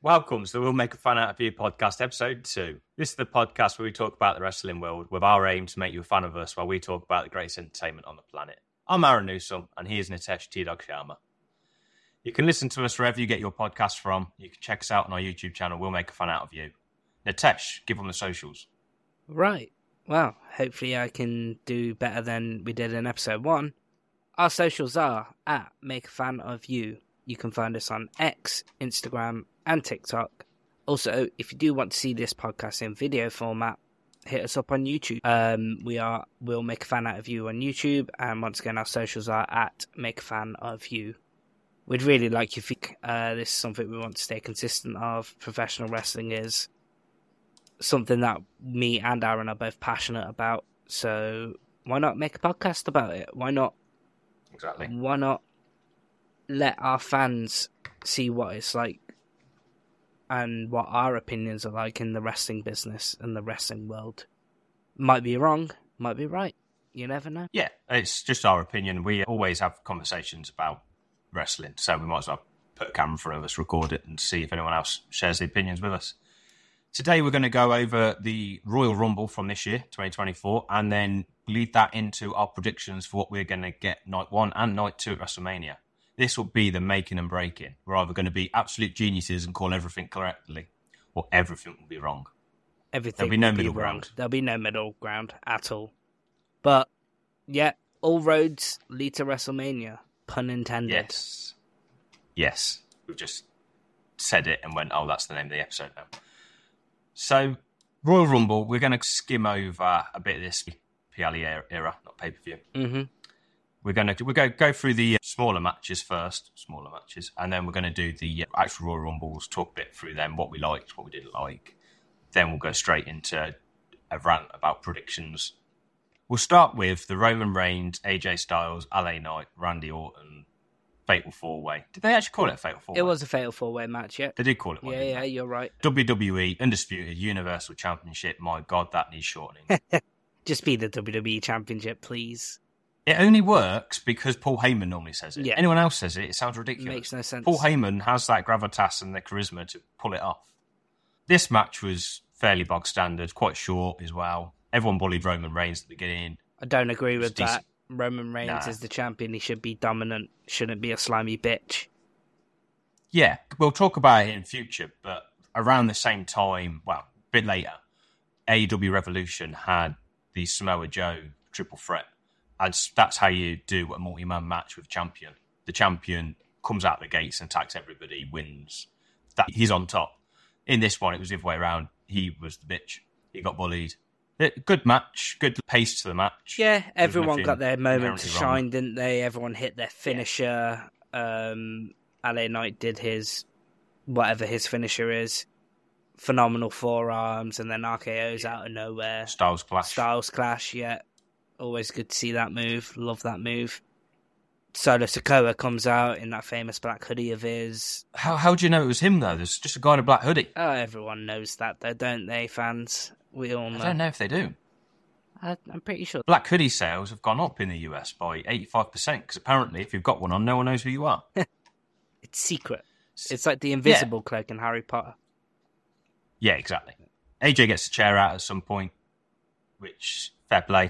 Welcome to the We'll Make a Fan Out of You podcast, episode 2. This is the podcast where we talk about the wrestling world with our aim to make you a fan of us while we talk about the greatest entertainment on the planet. I'm Aaron Newsome, and he is Nitesh T-Dog Sharma. You can listen to us wherever you get your podcasts from. You can check us out on our YouTube channel, We'll Make a Fan Out of You. Nitesh, give them the socials. Right. Well, hopefully I can do better than we did in episode 1. Our socials are at Make a Fan of You. You can find us on X, Instagram, and TikTok. Also, if you do want to see this podcast in video format, hit us up on YouTube. We'll Make a Fan Out of You on YouTube, and once again, our socials are at Make a Fan of You. We'd really like you to think this is something we want to stay consistent of. Professional wrestling is something that me and Aaron are both passionate about, so why not make a podcast about it? Why not? Exactly. Why not let our fans see what it's like and what our opinions are like in the wrestling business and the wrestling world? Might be wrong, might be right. You never know. Yeah, it's just our opinion. We always have conversations about wrestling, so we might as well put a camera in front of us, record it, and see if anyone else shares the opinions with us. Today we're going to go over the Royal Rumble from this year, 2024, and then lead that into our predictions for what we're going to get night 1 and night 2 at WrestleMania. This will be the making and breaking. We're either going to be absolute geniuses and call everything correctly, or everything will be wrong. Everything There'll be no will middle wrong. ground. There'll be no middle ground at all. But, yeah, all roads lead to WrestleMania. Pun intended. Yes. We've just said it and went, oh, that's the name of the episode now. So, Royal Rumble, we're going to skim over a bit of this PLE era, not pay-per-view. Mm-hmm. We're going to go through the smaller matches first, and then we're going to do the actual Royal Rumbles, talk a bit through them, what we liked, what we didn't like. Then we'll go straight into a rant about predictions. We'll start with the Roman Reigns, AJ Styles, LA Knight, Randy Orton, Fatal 4-Way. Did they actually call it a Fatal 4-Way? It was a Fatal 4-Way match, yeah. They did call it one. Yeah, you're right. WWE Undisputed Universal Championship. My God, that needs shortening. Just be the WWE Championship, please. It only works because Paul Heyman normally says it. Yeah. Anyone else says it, it sounds ridiculous. Makes no sense. Paul Heyman has that gravitas and the charisma to pull it off. This match was fairly bog standard, quite short as well. Everyone bullied Roman Reigns at the beginning. I don't agree with decent. that. Roman Reigns is the champion. He should be dominant. Shouldn't be a slimy bitch. Yeah, we'll talk about it in future, but around the same time, well, a bit later, AEW Revolution had the Samoa Joe triple threat. And that's how you do a multi-man match with champion. The champion comes out the gates and attacks everybody, wins. He's on top. In this one, it was the other way around. He was the bitch. He got bullied. Good match. Good pace to the match. Yeah, everyone got their moment to shine, wrong. didn't they? Everyone hit their finisher. LA Knight did whatever his finisher is. Phenomenal forearms and then RKOs out of nowhere. Styles Clash, yeah. Always good to see that move. Love that move. Solo Sikoa comes out in that famous black hoodie of his. How do you know it was him, though? There's just a guy in a black hoodie. Oh, everyone knows that, though, don't they, fans? We all know. I don't know if they do. I'm pretty sure. Black hoodie sales have gone up in the US by 85%, because apparently if you've got one on, no one knows who you are. It's secret. It's like the invisible cloak in Harry Potter. Yeah, exactly. AJ gets the chair out at some point, which, fair play.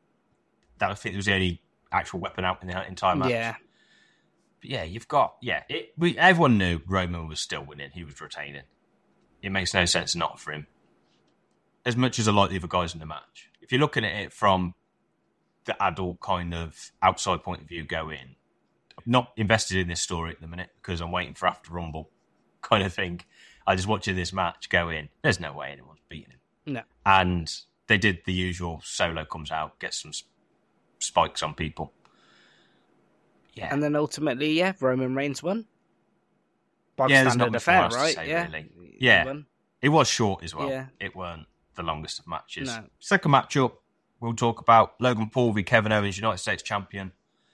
I think it was the only actual weapon out in the entire match. Yeah. But yeah, you've got... Yeah, everyone knew Roman was still winning. He was retaining. It makes no sense not for him. As much as I like the other guys in the match. If you're looking at it from the adult kind of outside point of view going, I'm not invested in this story at the minute because I'm waiting for after Rumble kind of thing. I just watching this match go in. There's no way anyone's beating him. No. And they did the usual. Solo comes out, gets some spikes on people. Yeah. And then ultimately, Roman Reigns won. There's not Standard much affair, more else to right? say, Yeah. really. He Yeah. won. It was short as well. Yeah. It weren't the longest of matches. No. Second matchup, we'll talk about Logan Paul v Kevin Owens, United States champion.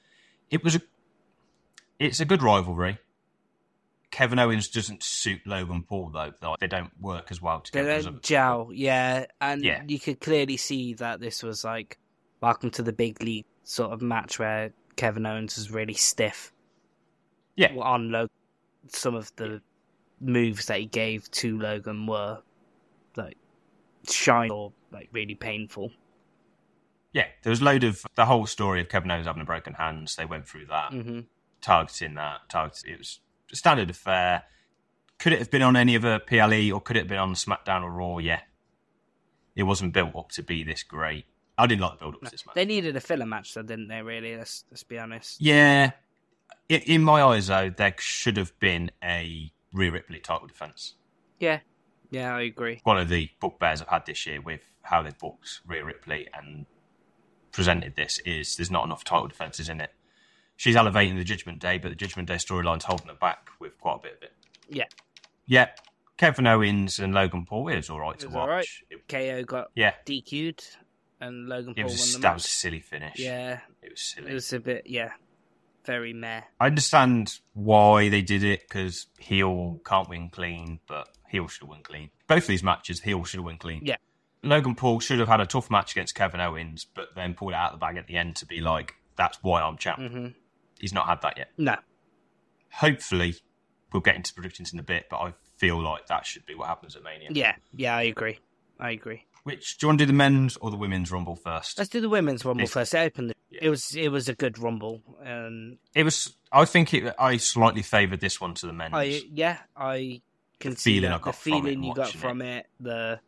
It's a good rivalry. Kevin Owens doesn't suit Logan Paul, though. They don't work as well together. They don't gel, yeah. And you could clearly see that this was like welcome to the big league sort of match where Kevin Owens was really stiff. Yeah. On some of the moves that he gave to Logan were like shiny or like really painful. Yeah, there was the whole story of Kevin Owens having a broken hands. They went through that, targeting that. It was a standard affair. Could it have been on any other PLE or could it have been on SmackDown or Raw? Yeah. It wasn't built up to be this great. I didn't like the build up to this match. They needed a filler match, though, didn't they, really? Let's be honest. Yeah. In my eyes, though, there should have been a Rhea Ripley title defense. Yeah. Yeah, I agree. One of the bugbears I've had this year with how they've booked Rhea Ripley and presented this is there's not enough title defenses in it. She's elevating the Judgment Day, but the Judgment Day storyline's holding her back with quite a bit of it. Yeah. Yeah. Kevin Owens and Logan Paul, it was all right to watch. All right. KO got DQ'd and Logan Paul won the match. That was a silly finish. Yeah. It was silly. It was a bit, very meh. I understand why they did it, because heel can't win clean, but heel should win clean. Both of these matches, heel should win clean. Yeah. Logan Paul should have had a tough match against Kevin Owens, but then pulled it out of the bag at the end to be like, that's why I'm champ. Mm-hmm. He's not had that yet. No. Hopefully, we'll get into predictions in a bit, but I feel like that should be what happens at Mania. Yeah, I agree. Which, do you want to do the men's or the women's rumble first? Let's do the women's rumble first. It opened. Yeah. It was a good rumble. It was. I think I slightly favoured this one to the men's. I can see the feeling you got from it. A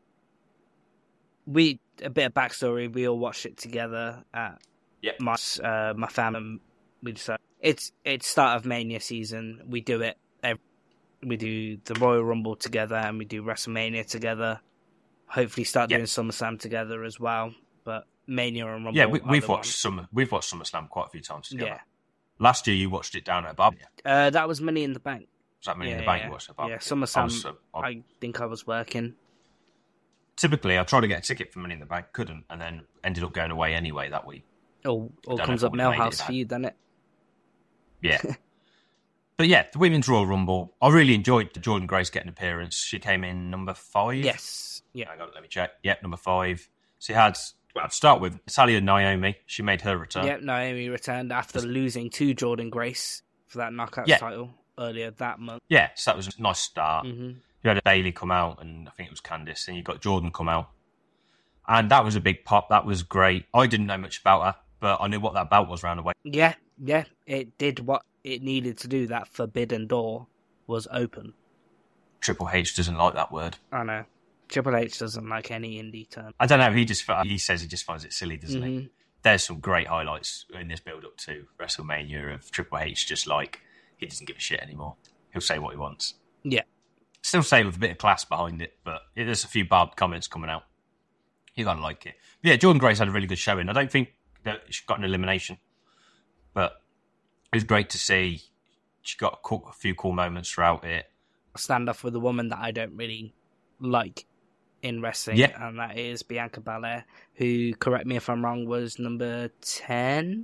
bit of backstory. We all watched it together at my family. We decided it's start of Mania season. We do it. We do the Royal Rumble together and we do WrestleMania together. Hopefully start doing SummerSlam together as well. But Mania and Rumble. Yeah, we've watched SummerSlam quite a few times together. Yeah. Last year you watched it down at Barbie. That was Money in the Bank. Was that Money in the Bank you watched at Barbie? Yeah, SummerSlam. I think I was working. Typically, I tried to get a ticket for Money in the Bank, couldn't, and then ended up going away anyway that week. All comes up Millhouse for you, doesn't it? Yeah. But yeah, the Women's Royal Rumble, I really enjoyed Jordynne Grace getting an appearance. She came in number 5. Yes. Yeah. Hang on, let me check. Yep, number 5. She had, to start with, Natalia Naomi. She made her return. Yep, Naomi returned after losing to Jordynne Grace for that Knockouts title earlier that month. Yeah, so that was a nice start. Mm-hmm. You had Bayley come out, and I think it was Candice, and you got Jordan come out. And that was a big pop. That was great. I didn't know much about her, but I knew what that belt was round the way. Yeah. It did what it needed to do. That forbidden door was open. Triple H doesn't like that word. I know. Triple H doesn't like any indie term. I don't know. He says he just finds it silly, doesn't he? There's some great highlights in this build-up to WrestleMania of Triple H just like, he doesn't give a shit anymore. He'll say what he wants. Yeah. Still say with a bit of class behind it, but there's a few barbed comments coming out. You gotta like it. But yeah, Jordynne Grace had a really good showing. I don't think that she got an elimination, but it was great to see. She got a few cool moments throughout it. Stand off with a woman that I don't really like in wrestling, and that is Bianca Belair, who, correct me if I'm wrong, was number 10?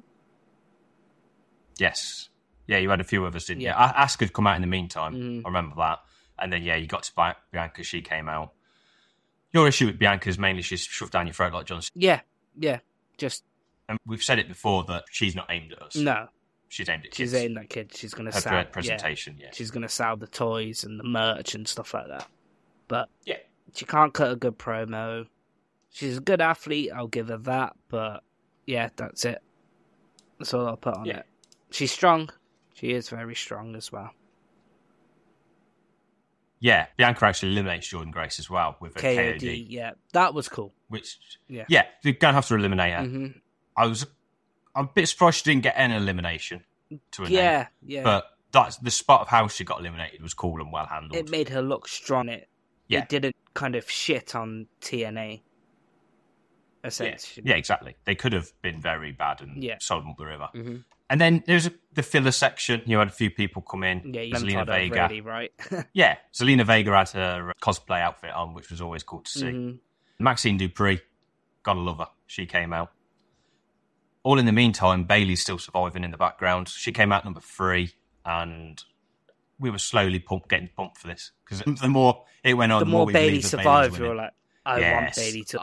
Yes. Yeah, you had a few others, didn't you? Asuka had come out in the meantime. I remember that. And then, you got to Bianca. She came out. Your issue with Bianca is mainly she's shoved down your throat like John Cena. Yeah. And we've said it before that she's not aimed at us. No. She's aimed at kids. She's aimed at kids. She's going to sell... Her presentation, She's going to sell the toys and the merch and stuff like that. But she can't cut a good promo. She's a good athlete, I'll give her that. But, that's it. That's all I'll put on it. She's strong. She is very strong as well. Yeah, Bianca actually eliminates Jordynne Grace as well with a KOD. Yeah, that was cool. Which, you're going to have to eliminate her. Mm-hmm. I'm a bit surprised she didn't get an elimination to her name. Yeah. But that's the spot of how she got eliminated was cool and well handled. It made her look strong. It didn't kind of shit on TNA. Essentially. Yeah, exactly. They could have been very bad and sold them up the river. Mm-hmm. And then there's the filler section. You had a few people come in. Yeah, Zelina Vega. Really, right? Yeah, Zelina Vega had her cosplay outfit on, which was always cool to see. Mm-hmm. Maxine Dupree, gotta love her. She came out. All in the meantime, Bayley's still surviving in the background. She came out number 3, and we were slowly getting pumped for this. Because the more it went on, the more we Bayley survived, we were like, I want Bayley to...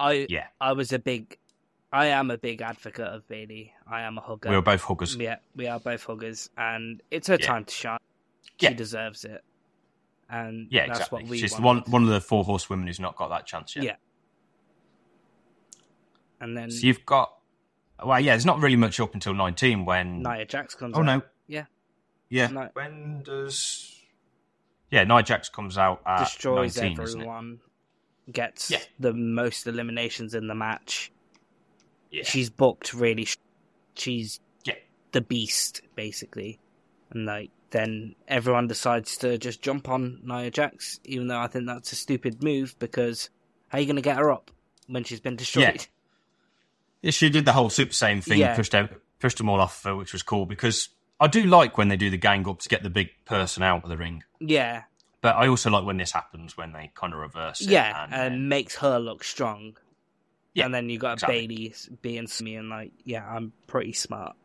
I am a big advocate of Bayley. I am a hugger. We were both huggers. Yeah, we are both huggers. And it's her time to shine. She deserves it. And Yeah, that's exactly. what we She's wanted. one of the 4 horsewomen who's not got that chance yet. Yeah. And then So you've got... Well, yeah, there's not really much up until 19 when... Nia Jax comes Oh, out. no. Yeah. Yeah. When does... Yeah, Nia Jax comes out at Destroys 19, isn't it? everyone. Gets the most eliminations in the match. Yeah. She's booked really... She's Yeah. the beast, basically. And, like, then everyone decides to just jump on Nia Jax, even though I think that's a stupid move, because how are you going to get her up when she's been destroyed? Yeah, she did the whole Super Saiyan thing, Yeah. pushed them all off, which was cool, because I do like when they do the gang up to get the big person out of the ring. Yeah. But I also like when this happens, when they kind of reverse it. Yeah, and and makes her look strong. Yeah, and then you got exactly. Bailey being me and like, yeah, I'm pretty smart.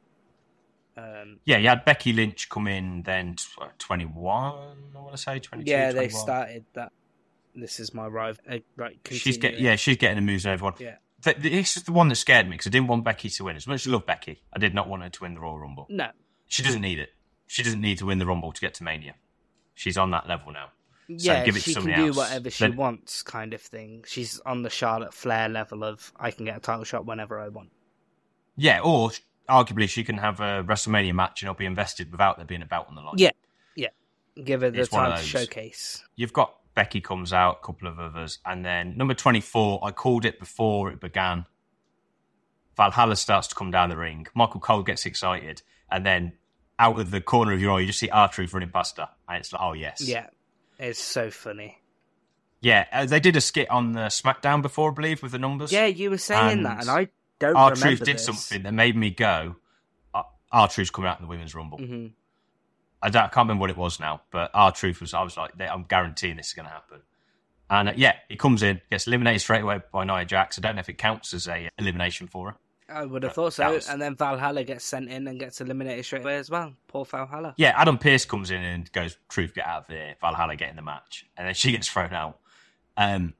Yeah, you had Becky Lynch come in then 21, I want to say, 22, yeah, 21. they started that. This is my rival. Right, She's getting the moves on everyone. Yeah. This is the one that scared me, because I didn't want Becky to win. As much as I love Becky, I did not want her to win the Royal Rumble. No. She doesn't need it. She doesn't need to win the Rumble to get to Mania. She's on that level now. Yeah, so give it she to can somebody do else. whatever she wants, kind of thing. She's on the Charlotte Flair level of I can get a title shot whenever I want. Yeah, or arguably she can have a WrestleMania match and I'll be invested without there being a belt on the line. Yeah. Give her the It's one of time to those. showcase. You've got Becky comes out, a couple of others, and then number 24, I called it before it began. Valhalla starts to come down the ring. Michael Cole gets excited, and then out of the corner of your eye, you just see R-Truth running past her, and it's like, oh yes. Yeah, it's so funny. Yeah, they did a skit on the SmackDown before, I believe, with the numbers. Yeah, you were saying that, and I don't R-Truth remember did this. something that made me go, R-Truth's coming out in the Women's Rumble. Mm-hmm. I can't remember what it was now, but R-Truth was, I was like, I'm guaranteeing this is going to happen. And he comes in, gets eliminated straight away by Nia Jax. I don't know if it counts as a elimination for her. I would have thought so. And then Valhalla gets sent in and gets eliminated straight away as well. Poor Valhalla. Yeah, Adam Pearce comes in and goes, Truth, get out of there. Valhalla get in the match. And then she gets thrown out. I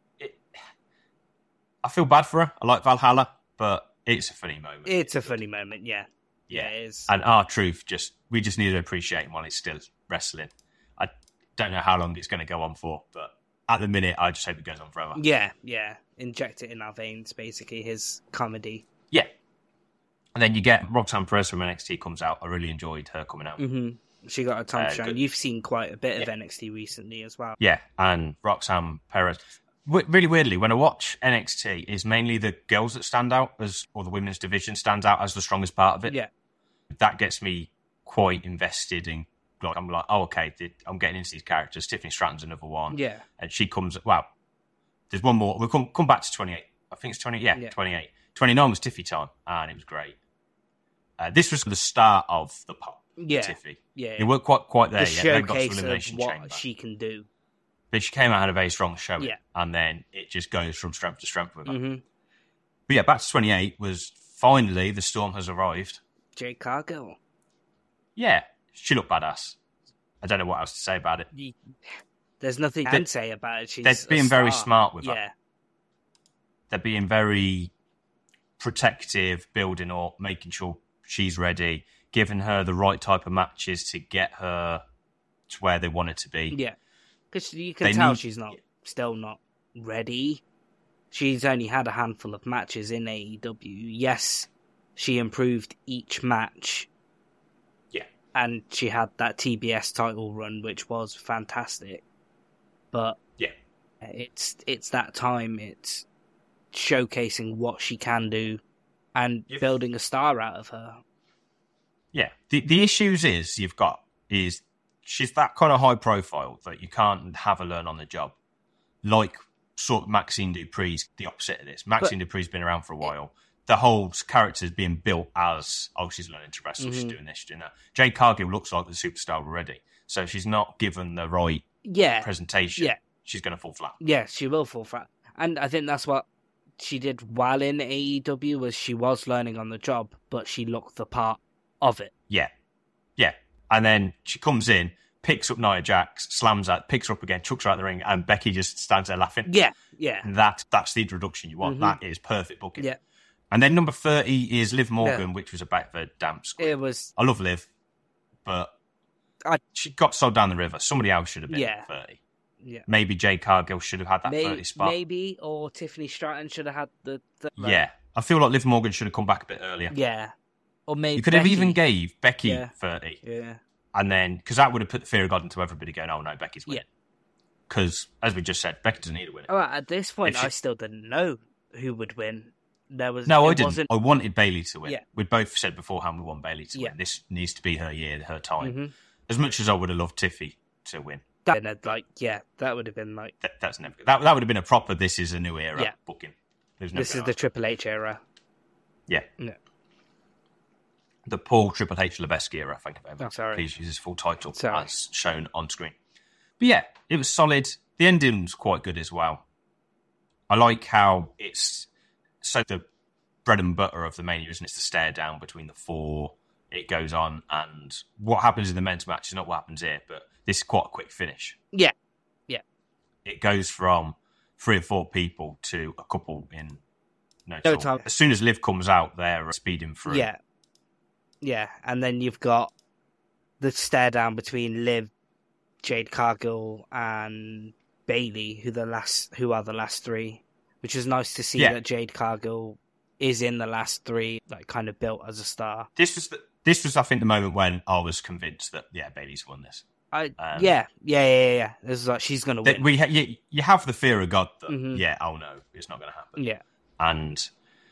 feel bad for her. I like Valhalla, but it's a funny moment. It's a funny moment, yeah. Yeah, it is. And R-Truth, we just need to appreciate him while he's still wrestling. I don't know how long it's going to go on for, but at the minute, I just hope it goes on forever. Yeah. Inject it in our veins, basically, his comedy. Yeah. And then you get Roxanne Perez from NXT comes out. I really enjoyed her coming out. Mm-hmm. She got a ton of shine. good. You've seen quite a bit of NXT recently as well. Yeah, and Roxanne Perez. Really weirdly, when I watch NXT, it's mainly the girls that stand out, or the women's division stands out as the strongest part of it. Yeah. That gets me quite invested in. Like, I'm like, oh, okay, I'm getting into these characters. Tiffany Stratton's another one. Yeah. And she comes, wow, there's one more. We'll come back to 28. I think it's 28. Yeah, 28. 29 was Tiffy time, and it was great. This was the start of the pop. Yeah. Tiffy. Yeah. It weren't quite there The yet. Then got to showcase Elimination of what Chamber. she can do. But she came out had a very strong showing. Yeah. And then it just goes from strength to strength with her. Mm-hmm. But yeah, back to 28 was finally the Storm has arrived. Jade Cargill. Yeah, she looked badass. I don't know what else to say about it. There's nothing I can say about it. She's They're being very smart with her. Yeah. They're being very protective, building up, making sure she's ready, giving her the right type of matches to get her to where they want it to be. Yeah. Because you can tell she's still not ready. She's only had a handful of matches in AEW. Yes, she improved each match. Yeah. And she had that TBS title run, which was fantastic. But yeah, it's that time. It's showcasing what she can do and building a star out of her. Yeah. The issues is she's that kind of high profile that you can't have her learn on the job. Like sort of Maxine Dupree's the opposite of this. Maxine Dupree's been around for a while. The whole character is being built as, she's learning to wrestle, she's doing this, she's doing that. Jade Cargill looks like the superstar already. So she's not given the right presentation. Yeah. She's going to fall flat. Yeah, she will fall flat. And I think that's what she did while in AEW, was she was learning on the job, but she looked the part of it. Yeah. Yeah. And then she comes in, picks up Nia Jax, slams her, picks her up again, chucks her out the ring, and Becky just stands there laughing. Yeah, yeah. And that's the introduction you want. Mm-hmm. That is perfect booking. Yeah. And then number 30 is Liv Morgan, which was a bit of a damp squib. It was. I love Liv, but she got sold down the river. Somebody else should have been 30. Yeah. Maybe Jade Cargill should have had that 30 spot. Maybe, or Tiffany Stratton should have had the yeah. I feel like Liv Morgan should have come back a bit earlier. Yeah. Or maybe you could have even gave Becky 30. Yeah. And then, because that would have put the fear of God into everybody going, oh no, Becky's winning. Because, as we just said, Becky doesn't need to win it. All right, at this point, I still didn't know who would win. I didn't. I wanted Bayley to win. Yeah. We'd both said beforehand we want Bayley to win. This needs to be her year, her time. Mm-hmm. As much as I would have loved Tiffy to win. That would have been like... That's never... That would have been a proper, this is a new era booking. This is the Triple H era. Yeah. The Paul Triple H Levesque era, I think. Please use his full title as shown on screen. But yeah, it was solid. The ending was quite good as well. I like how it's so the bread and butter of the Mania, isn't it? It's the stare down between the four. It goes on, and what happens in the men's match is not what happens here, but this is quite a quick finish. Yeah. It goes from 3 or 4 people to a couple in no time. As soon as Liv comes out, they're speeding through. Yeah, and then you've got the stare down between Liv, Jade Cargill, and Bayley, who are the last 3, which is nice to see that Jade Cargill is in the last 3, like kind of built as a star. This was, I think, the moment when I was convinced that Bayley's won this. Yeah. This is like she's going to win. You have the fear of God that oh no, it's not going to happen. Yeah, and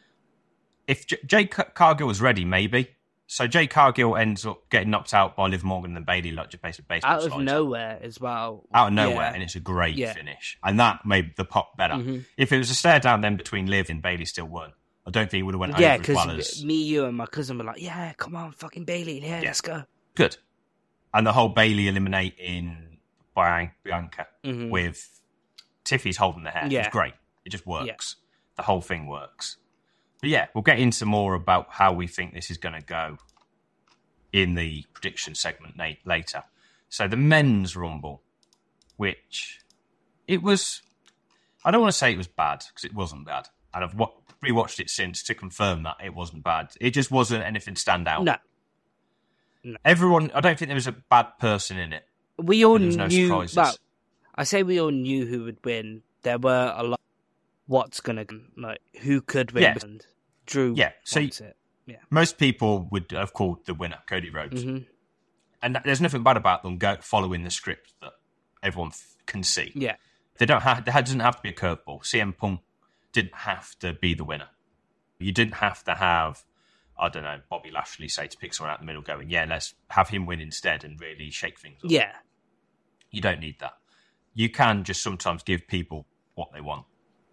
if Jade Cargill was ready, maybe. So Jade Cargill ends up getting knocked out by Liv Morgan and Bayley, like just basically out of nowhere as well. Out of nowhere, and it's a great finish, and that made the pop better. Mm-hmm. If it was a stare down then between Liv and Bayley still won, I don't think it would have went over as well as me, you, and my cousin were like, "Yeah, come on, fucking Bayley, let's go." Good, and the whole Bayley eliminating Bianca with Tiffy's holding the hair, it's great. It just works. Yeah. The whole thing works. But yeah, we'll get into more about how we think this is going to go in the prediction segment later. So the men's rumble, which it was, I don't want to say it was bad because it wasn't bad. And I've rewatched it since to confirm that it wasn't bad. It just wasn't anything stand out. No. Everyone, I don't think there was a bad person in it. We all knew. No surprises. Well, I say we all knew who would win. There were a lot. What's gonna who could win? And Drew. Yeah. So most people would have called the winner Cody Rhodes, and there's nothing bad about them following the script that everyone can see. Yeah. They don't have. There doesn't have to be a curveball. CM Punk didn't have to be the winner. You didn't have to have, I don't know, Bobby Lashley say to pick someone out in the middle, going, "Yeah, let's have him win instead," and really shake things up. Yeah. You don't need that. You can just sometimes give people what they want,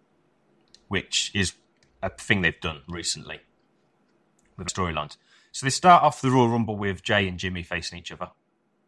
which is a thing they've done recently with storylines. So they start off the Royal Rumble with Jay and Jimmy facing each other.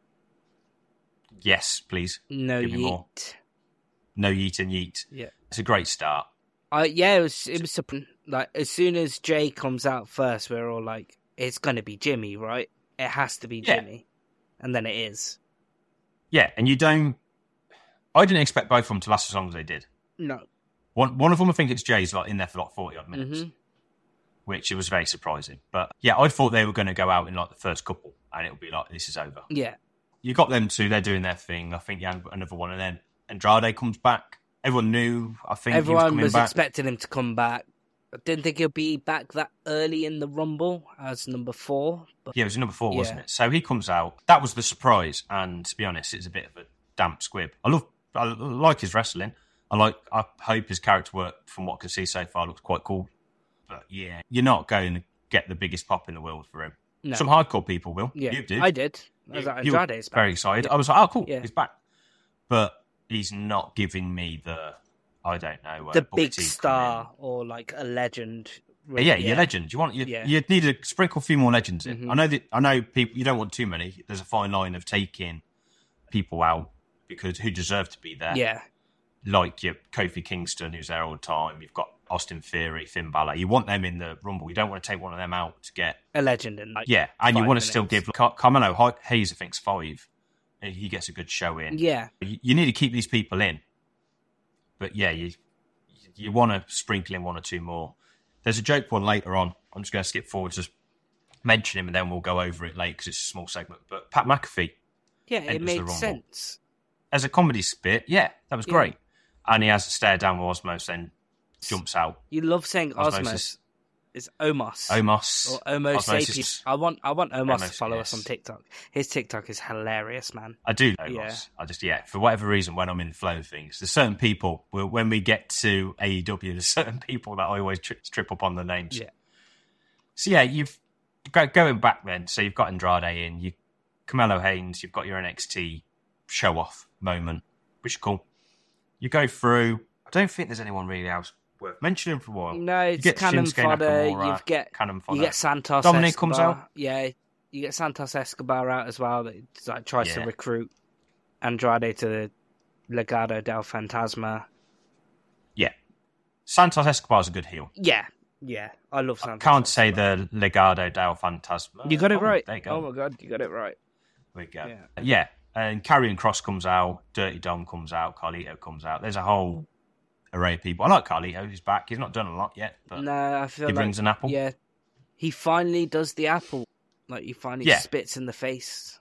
Yes, please. No Give me yeet. More. No yeet and yeet. Yeah. It's a great start. It was like as soon as Jay comes out first, we're all like, it's going to be Jimmy, right? It has to be Jimmy. And then it is. Yeah, and I didn't expect both of them to last as long as they did. No. One of them, I think it's Jay's, in there for 40-odd minutes, which it was very surprising. But yeah, I thought they were going to go out in the first couple, and it would be like, this is over. Yeah. You got them two, they're doing their thing. I think another one, and then Andrade comes back. Everyone knew, I think everyone he was coming back. Expecting him to come back. I didn't think he'll be back that early in the Rumble as number 4. But yeah, it was number 4, wasn't it? So he comes out. That was the surprise, and to be honest, it's a bit of a damp squib. I like his wrestling. I hope his character work, from what I can see so far, looks quite cool. But yeah, you're not going to get the biggest pop in the world for him. No. Some hardcore people will. Yeah, you did. I did. I was like, Andrade's back. Very excited. Yeah. I was like, oh, cool, yeah. He's back. But he's not giving me the, I don't know. The big star or a legend. Really. Yeah, you're a legend. You need to sprinkle a few more legends in. I know people, you don't want too many. There's a fine line of taking people out who deserve to be there. Yeah. Like your Kofi Kingston, who's there all the time. You've got Austin Theory, Finn Balor. You want them in the Rumble. You don't want to take one of them out to get a legend in. And you want to still give Carmelo Hayes, I think, 5. He gets a good show in. Yeah, you need to keep these people in. But yeah, you want to sprinkle in 1 or 2 more. There's a joke one later on. I'm just going to skip forward, just mention him, and then we'll go over it later because it's a small segment. But Pat McAfee Yeah, it enters the made Rumble. sense. As a comedy spit, yeah, that was great. And he has a stare down with Osmos, then jumps out. You love saying Osmosis. It's Omos. Omos. Or Homo Osmosis. sapien. I want Omos to follow yes. us on TikTok. His TikTok is hilarious, man. I do know Omos. I just, for whatever reason, when I'm in the flow of things, there's certain people, when we get to AEW, there's certain people that I always trip up on the names. Yeah. So, you've going back then, so you've got Andrade in, Carmelo Haynes, you've got your NXT show-off moment, which is cool. You go through, I don't think there's anyone really else worth mentioning for a while. No, it's you get Cannon Shinsuke fodder. Nakamura, Cannon fodder. You get Santos Dominic Escobar. comes out. Yeah, you get Santos Escobar out as well. That tries to recruit Andrade to the Legado del Fantasma. Yeah. Santos Escobar's a good heel. Yeah. I love Santos. I can't say the Legado del Fantasma. You got it right. There you go. Oh my god, you got it right. There we go. Yeah. And Karrion Kross comes out, Dirty Dom comes out, Carlito comes out. There's a whole array of people. I like Carlito. He's back. He's not done a lot yet, but no, I feel he brings an apple. Yeah, he finally does the apple. Like he finally spits in the face.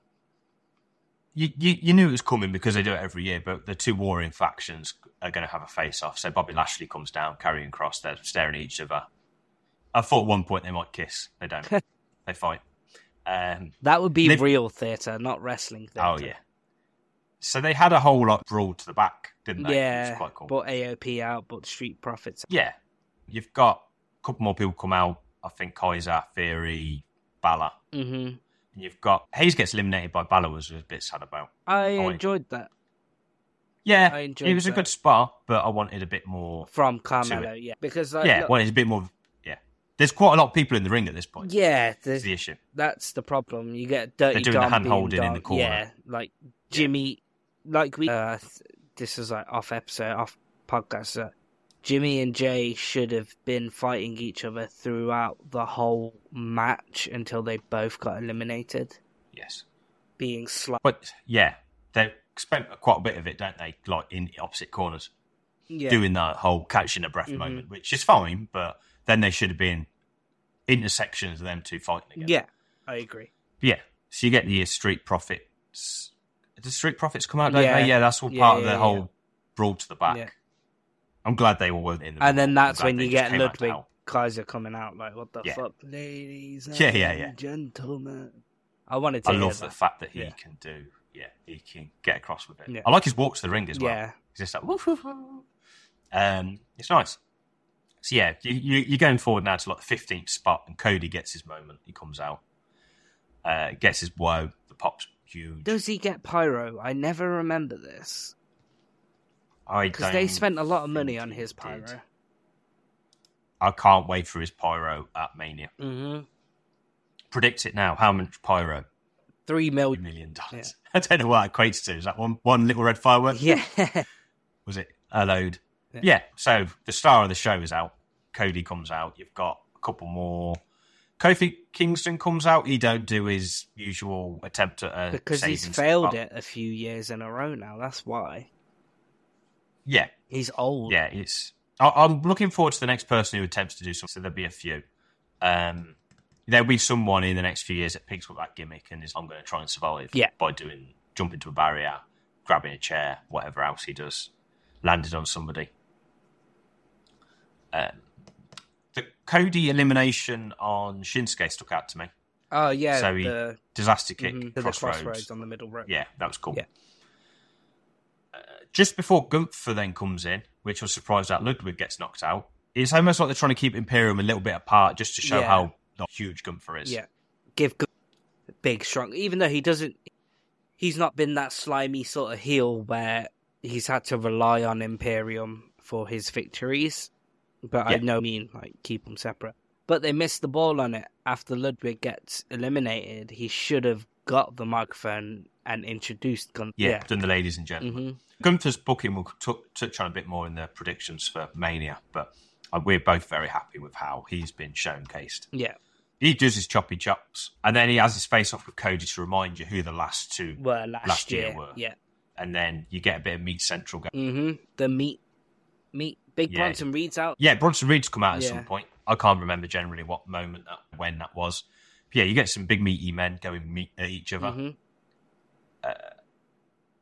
You knew it was coming because they do it every year, but the two warring factions are going to have a face-off. So Bobby Lashley comes down, Karrion Kross, they're staring at each other. I thought at one point they might kiss. They don't. They fight. That would be real theatre, not wrestling theatre. Oh, yeah. So they had a whole lot brawl to the back, didn't they? Yeah, it was quite cool. But AOP out, but Street Profits. Yeah. You've got a couple more people come out. I think Kaiser, Theory, Balor. Mm-hmm. And you've got... Hayes gets eliminated by Balor, was a bit sad about. I enjoyed that. Yeah, I enjoyed it was a good spot, but I wanted a bit more... From Carmelo, yeah. Because, wanted a bit more... Yeah. There's quite a lot of people in the ring at this point. Yeah. That's the issue. That's the problem. You get Dirty Dom. They're doing the hand-holding in the corner. Yeah, like Jimmy... Like we... this is like off podcast. Jimmy and Jay should have been fighting each other throughout the whole match until they both got eliminated. Yes. Being slight. But, they spent quite a bit of it, don't they? Like, in the opposite corners. Yeah. Doing that whole catching a breath moment, which is fine, but then they should have been intersections of them two fighting again. Yeah, I agree. Yeah. So you get the Street Profits. The Street Profits come out, don't they? Yeah, that's all part of the whole brawl to the back. Yeah. I'm glad they all were in the And then that's when you get Ludwig Kaiser coming out, like, what the fuck? Ladies and gentlemen. I wanted to love the fact that he can do, he can get across with it. Yeah. I like his walk to the ring as well. Yeah. He's just like, woof, woof, woof. It's nice. So you're going forward now to like the 15th spot, and Cody gets his moment. He comes out, gets his whoa, the pop's huge. Does he get pyro? I never remember this. Because they spent a lot of money on his pyro. Did. I can't wait for his pyro at Mania. Mm-hmm. Predict it now. How much pyro? $3 million. $3 million. Yeah. I don't know what it equates to. Is that one little red firework? Yeah. Was it a load? Yeah. So the star of the show is out. Cody comes out. You've got a couple more. Kofi Kingston comes out. He don't do his usual attempt at because he's failed it a few years in a row now. That's why. Yeah. He's old. Yeah, I'm looking forward to the next person who attempts to do something. So there'll be a few. There'll be someone in the next few years that picks up that gimmick and is, I'm going to try and survive by jumping to a barrier, grabbing a chair, whatever else he does, landed on somebody. The Cody elimination on Shinsuke stuck out to me. Oh, yeah. So he disaster kick, crossroads on the middle rope. Yeah, that was cool. Yeah. Just before Gunther then comes in, which I was surprised that Ludwig gets knocked out, it's almost like they're trying to keep Imperium a little bit apart just to show how huge Gunther is. Yeah. Give Gunther a big, strong... Even though he's not been that slimy sort of heel where he's had to rely on Imperium for his victories. But I mean, like, keep them separate. But they missed the ball on it. After Ludwig gets eliminated, he should have got the microphone and introduced Gunther. Yeah, done the ladies and gentlemen. Mm-hmm. Gunther's booking will touch on a bit more in the predictions for Mania, but we're both very happy with how he's been showcased. Yeah. He does his choppy chops, and then he has his face-off with Cody to remind you who the last two were last year were. Yeah. And then you get a bit of Meat Central going. Mm-hmm. The meat. Big Bronson Reed's out. Yeah, Bronson Reed's come out at some point. I can't remember generally what moment when that was. But yeah, you get some big meaty men going meat at each other. Mm-hmm.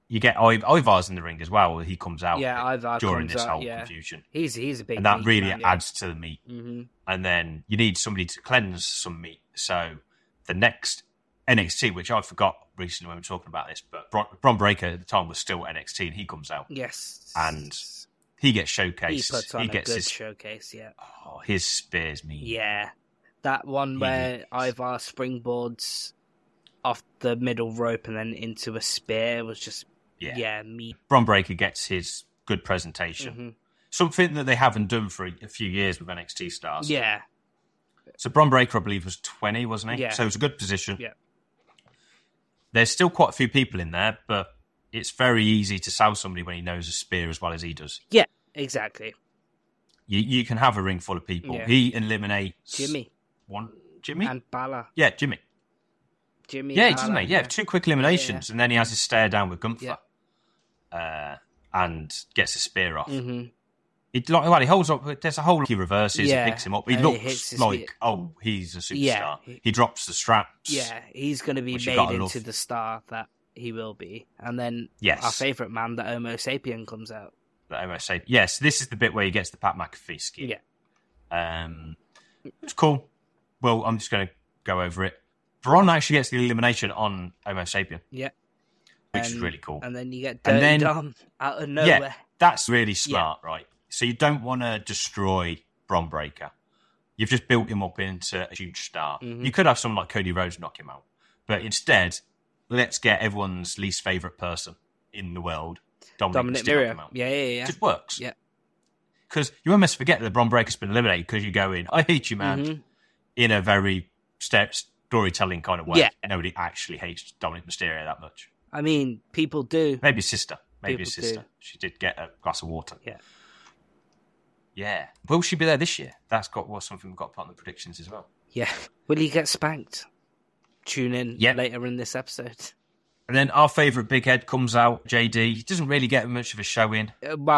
you get Ivar's in the ring as well. He comes out Ivar during comes this out, whole confusion. He's a big and that meat really man, adds to the meat. Mm-hmm. And then you need somebody to cleanse some meat. So the next NXT, which I forgot recently when we were talking about this, but Bron Breakker at the time was still NXT, and he comes out. Yes. And he gets showcased. He puts on gets a good his showcase, yeah. Oh, his spears mean. Yeah. That one where Ivar springboards off the middle rope and then into a spear was just, meat. Bron Breakker gets his good presentation. Mm-hmm. Something that they haven't done for a few years with NXT stars. Yeah. So Bron Breakker, I believe, was 20, wasn't he? Yeah. So it was a good position. Yeah. There's still quite a few people in there, but it's very easy to sell somebody when he knows a spear as well as he does. Yeah, exactly. You can have a ring full of people. Yeah. He eliminates... Jimmy? And Balor. Yeah, Jimmy. Yeah, doesn't he? Yeah, 2 quick eliminations, and then he has his stare down with Gunther. And gets a spear off. Mm-hmm. He holds up. There's a hole. He reverses. He picks him up. He looks like, he's a superstar. Yeah. He drops the straps. Yeah, he's going to be made into the star that he will be. And then our favourite man, the Homo sapien, comes out. The Homo sapien. Yes, this is the bit where he gets the Pat McAfee skin. Yeah. It's cool. Well, I'm just going to go over it. Braun actually gets the elimination on Homo sapien. Yeah. Which is really cool. And then you get Dirty Dom out of nowhere. Yeah, that's really smart, right? So you don't want to destroy Bron Breakker. You've just built him up into a huge star. Mm-hmm. You could have someone like Cody Rhodes knock him out. But instead, let's get everyone's least favourite person in the world, Dominic Mysterio, knock him out. Yeah. It just works. Yeah. Because you almost forget that Bron Breakker's been eliminated because you go in, I hate you, man, in a very storytelling kind of way. Yeah. Nobody actually hates Dominic Mysterio that much. I mean, people do. Maybe his sister. She did get a glass of water. Yeah. Yeah. Will she be there this year? That's something we've got to put on the predictions as well. Yeah. Will he get spanked? Tune in later in this episode. And then our favourite big head comes out, JD. He doesn't really get much of a showing.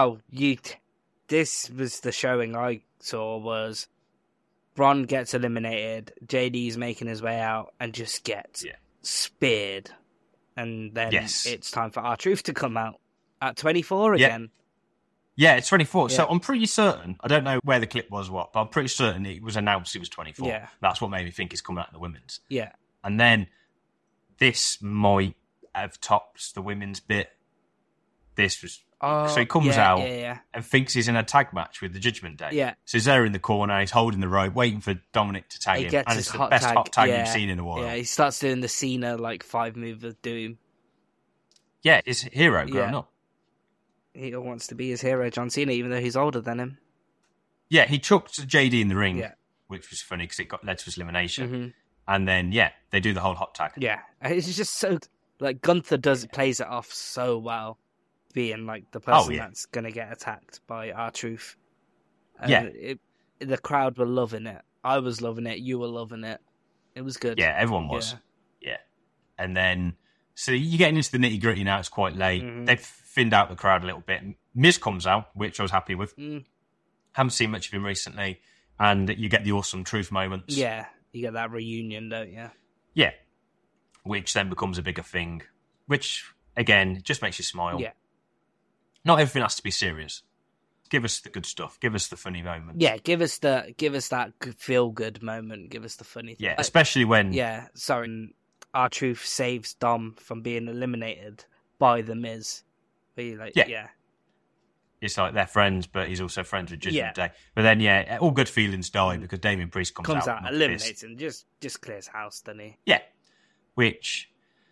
This was the showing I saw was Bron gets eliminated, JD's making his way out and just gets speared. And then it's time for R-Truth to come out at 24 again. Yeah, it's 24. Yeah. So I'm pretty certain, I don't know where the clip was, but I'm pretty certain it was announced it was 24. Yeah. That's what made me think it's coming out in the women's. Yeah. And then this might have topped the women's bit. This was... so he comes out and thinks he's in a tag match with the Judgment Day. Yeah. So he's there in the corner, he's holding the rope, waiting for Dominic to tag him. And it's the best hot tag you've seen in a while. Yeah, he starts doing the Cena, 5-move of doom. Yeah, it's a hero growing up. He wants to be his hero, John Cena, even though he's older than him. Yeah, he chucked JD in the ring, which was funny because it led to his elimination. Mm-hmm. And then, they do the whole hot tag. Yeah, it's just so... Gunther plays it off so well, being, the person that's going to get attacked by R-Truth. The crowd were loving it. I was loving it. You were loving it. It was good. Yeah, everyone was. Yeah. And then... So you're getting into the nitty-gritty now. It's quite late. Mm-hmm. They've thinned out the crowd a little bit. Miz comes out, which I was happy with. Haven't seen much of him recently. And you get the awesome truth moments. Yeah, you get that reunion, don't you? Yeah. Which then becomes a bigger thing. Which, again, just makes you smile. Yeah. Not everything has to be serious. Give us the good stuff. Give us the funny moments. Yeah, give us that feel-good moment. Give us the funny thing. Yeah, especially when... Yeah, sorry... R-Truth saves Dom from being eliminated by The Miz. It's like they're friends, but he's also friends with Judgment Day. But then, all good feelings die because Damian Priest comes out eliminates him, just clears house, doesn't he? Yeah, which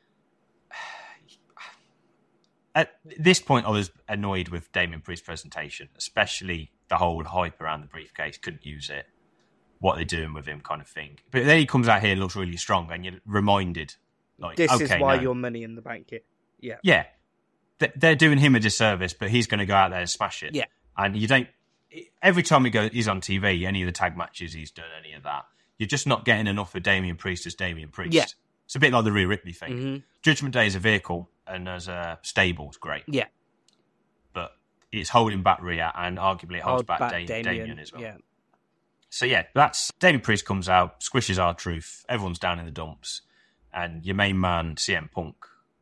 at this point I was annoyed with Damian Priest's presentation, especially the whole hype around the briefcase. Couldn't use it. What they're doing with him kind of thing. But then he comes out here and looks really strong and you're reminded, this is why your money in the bank here. Yeah. Yeah. They're doing him a disservice, but he's going to go out there and smash it. Yeah. And you don't... Every time he's on TV, any of the tag matches he's done, any of that, you're just not getting enough of Damian Priest as Damian Priest. Yeah. It's a bit like the Rhea Ripley thing. Mm-hmm. Judgment Day as a vehicle and as a stable is great. Yeah. But it's holding back Rhea and arguably it holds back Damian as well. Yeah. So that's Damian Priest comes out, squishes R-Truth, everyone's down in the dumps, and your main man CM Punk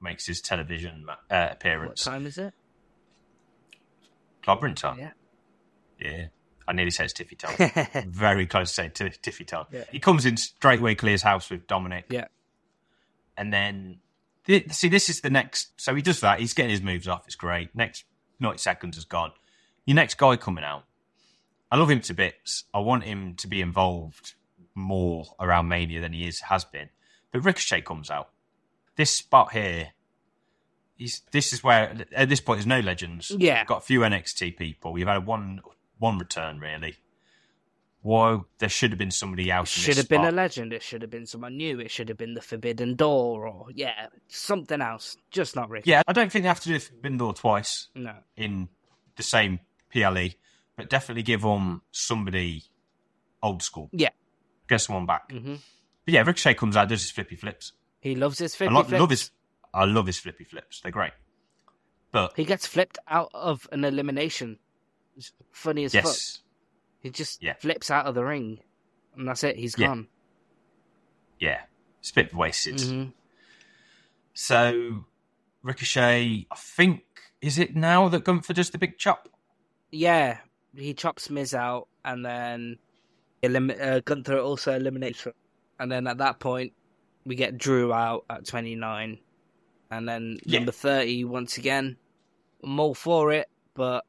makes his television What appearance. time is it? Clobbering time. Yeah. Yeah. I nearly said it's Tiffy time. Very close to saying Tiffy time. Yeah. He comes in straight away, clears house with Dominic. Yeah. And then, this is the next. So he does that. He's getting his moves off. It's great. Next 90 seconds is gone. Your next guy coming out. I love him to bits. I want him to be involved more around Mania than he has been. But Ricochet comes out. This spot here, this is where, at this point, there's no legends. Yeah. We've got a few NXT people. We've had one return, really. Whoa, there should have been somebody else. Should have been a legend. It should have been someone new. It should have been the Forbidden Door, or something else. Just not Rick. Yeah, I don't think they have to do the Forbidden Door twice. No. In the same PLE, but definitely give them somebody old school. Yeah. Get someone back. Mm-hmm. But yeah, Ricochet comes out, does his flippy flips. He loves his flippy flips. I love his flippy flips. They're great. But he gets flipped out of an elimination. It's funny as fuck. He just flips out of the ring, and that's it. He's gone. Yeah, it's a bit wasted. Mm-hmm. So, Ricochet, I think, is it now that Gunther does the big chop? Yeah, he chops Miz out, and then Gunther also eliminates him. And then at that point, we get Drew out at 29. And then number 30, once again, I'm all for it, but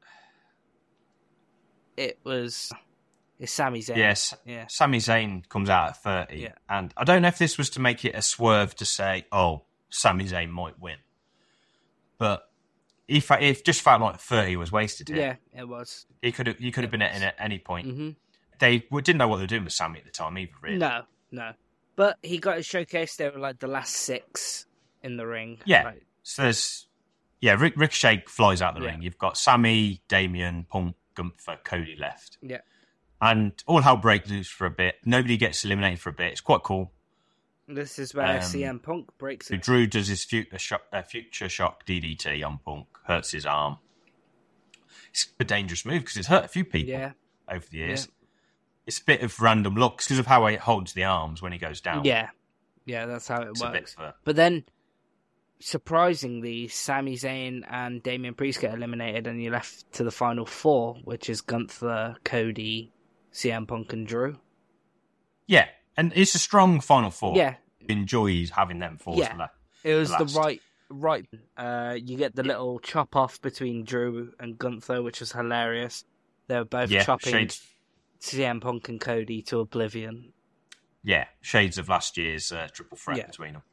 it's Sami Zayn. Yes, yeah. Sami Zayn comes out at 30. Yeah. And I don't know if this was to make it a swerve to say, oh, Sami Zayn might win. But it just felt like 30 was wasted here. Yeah, it was. He could have been in at any point. Mm-hmm. They didn't know what they were doing with Sami at the time either, really. No. But he got his showcase. They were like the last 6 in the ring. Yeah. Like, so there's... Yeah, Ricochet flies out the ring. You've got Sami, Damien, Punk, Gunther, Cody left. Yeah. And all hell breaks loose for a bit. Nobody gets eliminated for a bit. It's quite cool. This is where CM Punk breaks it. Drew does his future shock DDT on Punk. Hurts his arm. It's a dangerous move because it's hurt a few people over the years. Yeah. It's a bit of random looks because of how he holds the arms when he goes down. Yeah, that's how it works. But then, surprisingly, Sami Zayn and Damian Priest get eliminated, and you're left to the final 4, which is Gunther, Cody, CM Punk, and Drew. Yeah, and it's a strong final 4. Yeah, enjoys having them 4. Yeah, it was the right. You get the little chop off between Drew and Gunther, which was hilarious. They were both chopping CM Punk and Cody to oblivion. Yeah, shades of last year's triple threat between them.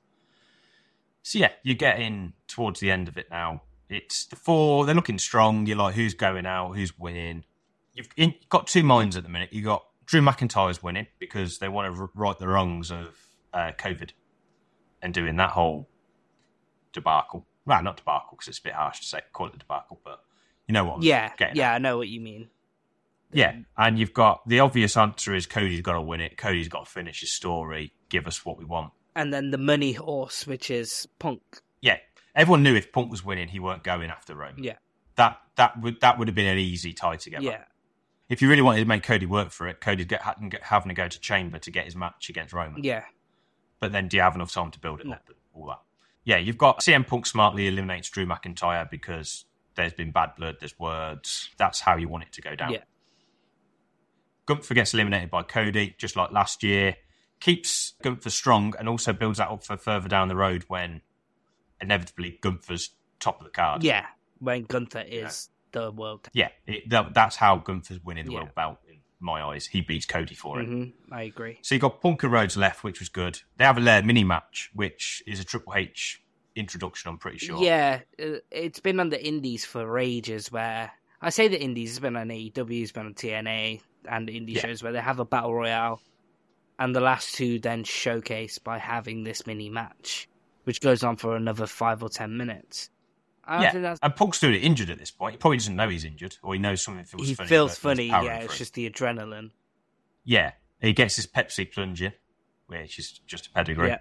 So yeah, you get in towards the end of it now. It's the 4, they're looking strong. You're like, who's going out, who's winning? You've got 2 minds at the minute. You got Drew McIntyre's winning because they want to right the wrongs of COVID and doing that whole debacle. Well, not debacle because it's a bit harsh to call it a debacle, but you know what I'm getting at. I know what you mean. Yeah, and you've got the obvious answer is Cody's got to win it. Cody's got to finish his story, give us what we want. And then the money horse, which is Punk. Yeah, everyone knew if Punk was winning, he weren't going after Roman. Yeah, that would have been an easy tie together. Yeah, if you really wanted to make Cody work for it, Cody'd having to go to Chamber to get his match against Roman. Yeah, but then do you have enough time to build it up and all that? Yeah, you've got CM Punk smartly eliminates Drew McIntyre because there's been bad blood, there's words. That's how you want it to go down. Yeah. Gunther gets eliminated by Cody, just like last year. Keeps Gunther strong and also builds that up for further down the road when inevitably Gunther's top of the card. Yeah, when Gunther is the world. Yeah, that's how Gunther's winning the world belt in my eyes. He beats Cody for it. Mm-hmm, I agree. So you got Punk and Rhodes left, which was good. They have a Lair mini match, which is a Triple H introduction, I'm pretty sure. Yeah, it's been on the indies for ages where... I say the indies, it's been on AEW, it's been on TNA and indie shows where they have a battle royale and the last 2 then showcase by having this mini match, which goes on for another 5 or 10 minutes. And Punk's doing it injured at this point. He probably doesn't know he's injured, or he knows something feels funny. He feels funny, it's just the adrenaline. Yeah, he gets his Pepsi plunging, which is just a pedigree.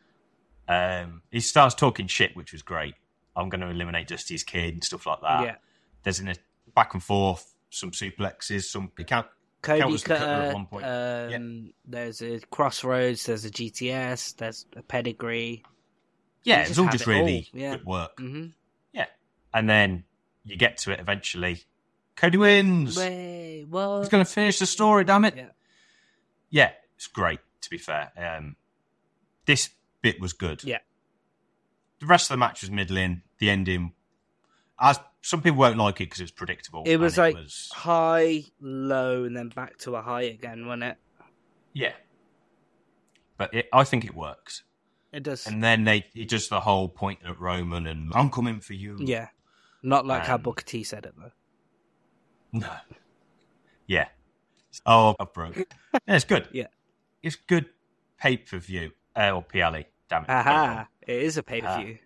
Yeah. He starts talking shit, which was great. I'm going to eliminate Dusty's kid and stuff like that. Yeah. There's a back and forth, some suplexes, some... Cody Cutter, at one point. There's a Crossroads, there's a GTS, there's a pedigree. Yeah, You it was all have just it really all, yeah. good work. Mm-hmm. Yeah. And then you get to it eventually. Cody wins. Wait, what? He's going to finish the story, damn it. Yeah. It's great, to be fair. This bit was good. Yeah. The rest of the match was middling. The ending, as some people won't like it because it's predictable. It was high, low, and then back to a high again, wasn't it? Yeah. But I think it works. It does. And then it just the whole point at Roman and I'm coming for you. Yeah. Not like how Booker T said it, though. No. Yeah. Oh, I broke. Yeah, it's good. Yeah. It's good pay-per-view. Or PLE, damn it. Aha. It is a pay-per-view.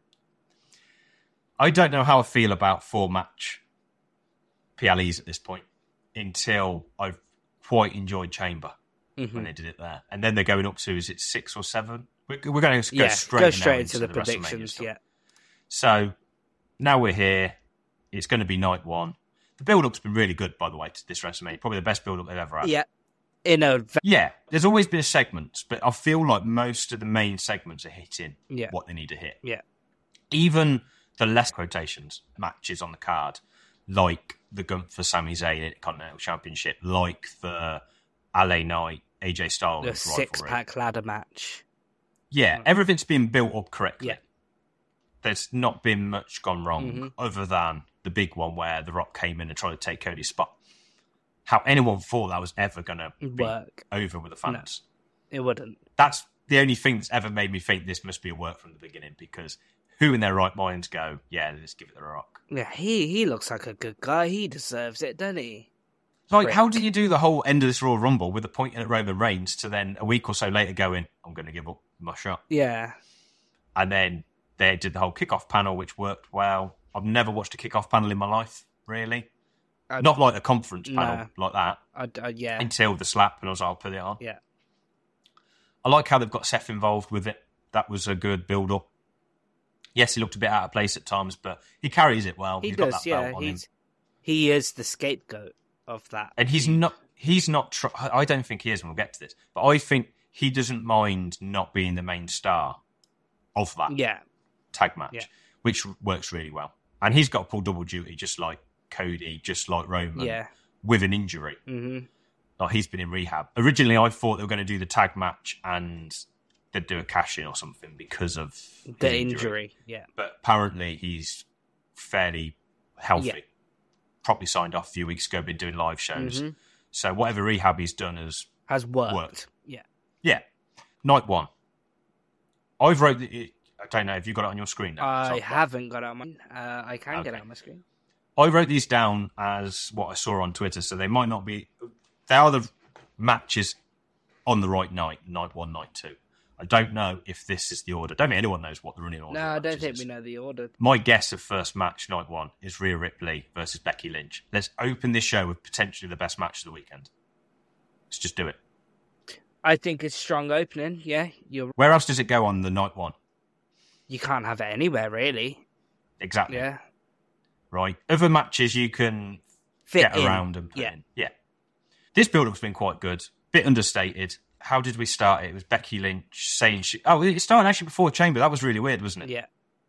I don't know how I feel about 4-match PLEs at this point until I've quite enjoyed Chamber when they did it there. And then they're going up to, is it 6 or 7? We're going to go straight into the predictions, yeah. So now we're here. It's going to be night 1. The build-up's been really good, by the way, to this WrestleMania. Probably the best build-up they've ever had. Yeah. Yeah, there's always been segments, but I feel like most of the main segments are hitting what they need to hit. Yeah. Even the less quotations matches on the card, like the Gunther Sami Zayn Intercontinental Championship, like the LA Knight AJ Styles the 6-pack ladder match. Yeah, everything's been built up correctly. Yeah. There's not been much gone wrong other than the big one where The Rock came in and tried to take Cody's spot. How anyone thought that was ever going to work over with the fans? No, it wouldn't. That's the only thing that's ever made me think this must be a work from the beginning, because who in their right minds go, yeah, let's give it The Rock? Yeah, he looks like a good guy. He deserves it, doesn't he? Like, how do you do the whole end of this Royal Rumble with a point at Roman Reigns to then a week or so later going, I'm going to give up my shot? Yeah. And then they did the whole kickoff panel, which worked well. I've never watched a kickoff panel in my life, really. Not like a conference panel like that. Yeah. Until the slap, and I was like, I'll put it on. Yeah. I like how they've got Seth involved with it. That was a good build-up. Yes, he looked a bit out of place at times, but he carries it well. He's got that belt on him. He is the scapegoat of that. And he's not. I don't think he is, and we'll get to this. But I think he doesn't mind not being the main star of that tag match, which works really well. And he's got to pull double duty, just like Cody, just like Roman, with an injury. Mm-hmm. Like, he's been in rehab. Originally, I thought they were going to do the tag match and they'd do a cash-in or something because of the injury. Yeah. But apparently, he's fairly healthy. Yeah. Probably signed off a few weeks ago, been doing live shows. Mm-hmm. So whatever rehab he's done has worked. Yeah. Yeah. Night 1. I've wrote I don't know if you got it on your screen now. I haven't got it on my I can get it on my screen. I wrote these down as what I saw on Twitter, so they might not be. They are the matches on the right night 1, night 2. I don't know if this is the order. I don't think anyone knows what the running order is. No, I don't think we know the order. My guess of first match, night 1, is Rhea Ripley versus Becky Lynch. Let's open this show with potentially the best match of the weekend. Let's just do it. I think it's strong opening, yeah. Where else does it go on the night 1? You can't have it anywhere, really. Exactly. Yeah. Right. Other matches you can get around and put in. Yeah. This build-up's been quite good. Bit understated. How did we start it? It was Becky Lynch saying she... Oh, it started actually before Chamber. That was really weird, wasn't it? Yeah.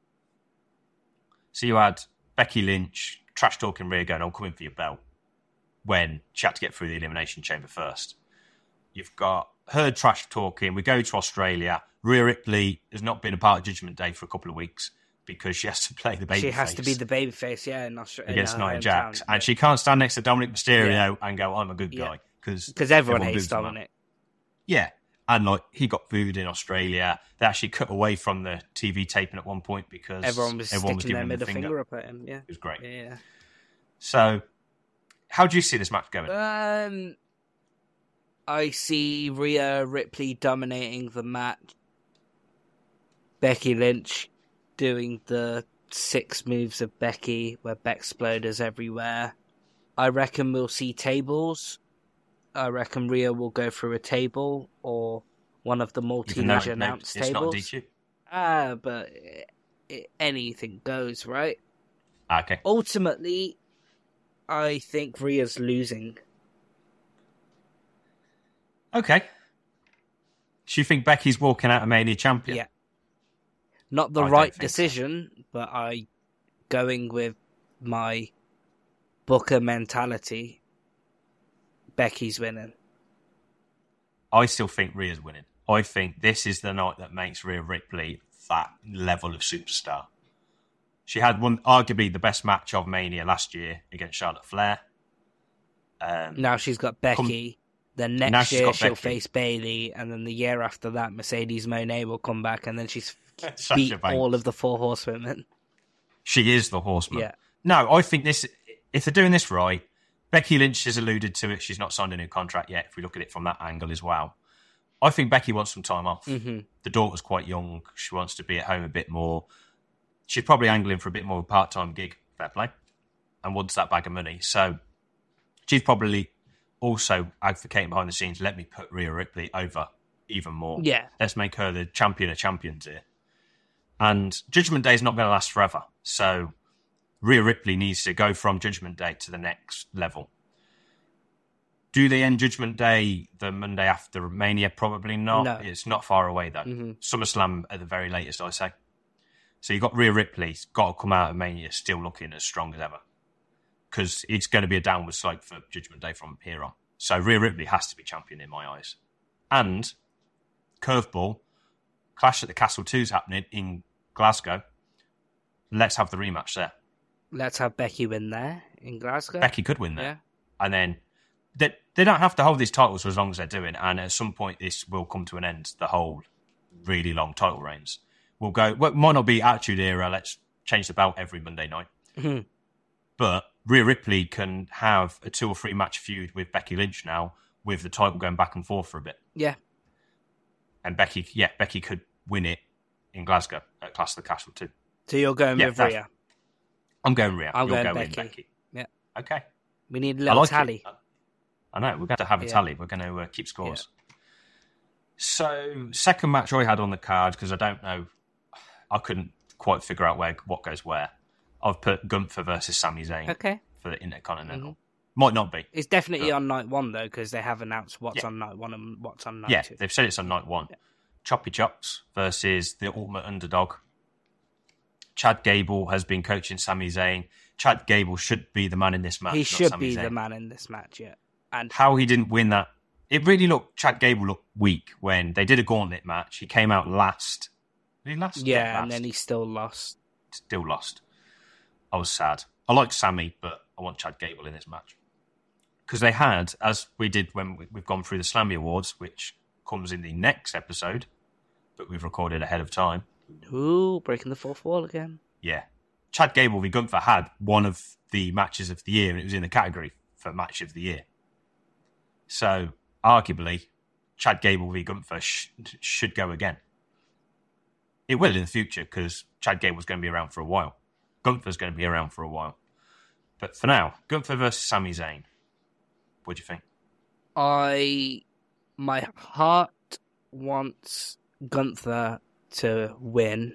So you had Becky Lynch trash-talking Rhea going, I'm coming for your belt, when she had to get through the Elimination Chamber first. You've got her trash-talking. We go to Australia. Rhea Ripley has not been a part of Judgment Day for a couple of weeks because she has to play the babyface. She has to be the babyface, in Australia. Against Nia Jax. And she can't stand next to Dominic Mysterio and go, I'm a good guy. Because everyone hates Dominic. Yeah. And like, he got booed in Australia. They actually cut away from the TV taping at one point because everyone was sticking their middle finger up at him. Yeah. It was great. Yeah. So, how do you see this match going? I see Rhea Ripley dominating the match. Becky Lynch doing the 6 moves of Becky where Beck exploders everywhere. I reckon we'll see tables. I reckon Rhea will go through a table or one of the multi-match announced tables. It's not a DQ. But anything goes, right? Okay. Ultimately, I think Rhea's losing. Okay. So you think Becky's walking out of Mania champion? Yeah. Not the I don't right think so. decision, but going with my Booker mentality, Becky's winning. I still think Rhea's winning. I think this is the night that makes Rhea Ripley that level of superstar. She had arguably the best match of Mania last year against Charlotte Flair. Now she's got Becky. Then now next she's year got she'll Becky. face Bayley, and then the year after that, Mercedes Moné will come back, and then she's Sasha beat Banks. all of the 4 horsewomen. She is the horseman. Yeah. No, I think this. If they're doing this right, Becky Lynch has alluded to it. She's not signed a new contract yet. If we look at it from that angle as well, I think Becky wants some time off. Mm-hmm. The daughter's quite young. She wants to be at home a bit more. She's probably angling for a bit more of a part-time gig. Fair play, and wants that bag of money. So she's probably also advocating behind the scenes. Let me put Rhea Ripley over even more. Yeah. Let's make her the champion of champions here. And Judgment Day is not going to last forever. So Rhea Ripley needs to go from Judgment Day to the next level. Do they end Judgment Day the Monday after Mania? Probably not. No. It's not far away, though. Mm-hmm. SummerSlam at the very latest, I say. So you've got Rhea Ripley, got to come out of Mania still looking as strong as ever. Because it's going to be a downward slope for Judgment Day from here on. So Rhea Ripley has to be champion in my eyes. And, curveball, Clash at the Castle 2 is happening in Glasgow. Let's have the rematch there. Let's have Becky win there in Glasgow. Becky could win there. Yeah. And then they don't have to hold these titles for as long as they're doing. And at some point, this will come to an end, the whole really long title reigns. We'll go, well, it might not be Attitude Era, let's change the belt every Monday night. Mm-hmm. But Rhea Ripley can have a 2 or 3 match feud with Becky Lynch now, with the title going back and forth for a bit. Yeah. And Becky could win it in Glasgow at Clash of the Castle 2. So you're going with Rhea. I'm going Rhea. I'm You're going going Becky. Yeah. Okay. We need a I little like tally. it. I know. We're going to have a tally. We're going to keep scores. Yeah. So, second match I had on the card, because I don't know, I couldn't quite figure out what goes where. I've put Gunther versus Sami Zayn for the Intercontinental. Mm-hmm. Might not be. It's definitely on night 1, though, because they have announced what's on night 1 and what's on night 2. Yeah, they've said it's on night 1. Yeah. Choppy Chops versus the Ultimate Underdog. Chad Gable has been coaching Sami Zayn. Chad Gable should be the man in this match. He should be the man in this match, yeah. And how he didn't win that. It really looked, Chad Gable looked weak when they did a gauntlet match. He came out last. Did he last? Yeah, last. And then he still lost. Still lost. I was sad. I like Sammy, but I want Chad Gable in this match. Because they had, as we did when we've gone through the Slammy Awards, which comes in the next episode, but we've recorded ahead of time. Ooh, breaking the fourth wall again. Yeah. Chad Gable v Gunther had one of the matches of the year, and it was in the category for match of the year. So, arguably, Chad Gable v Gunther should go again. It will in the future, because Chad Gable's going to be around for a while. Gunther's going to be around for a while. But for now, Gunther versus Sami Zayn. What do you think? My heart wants Gunther to win,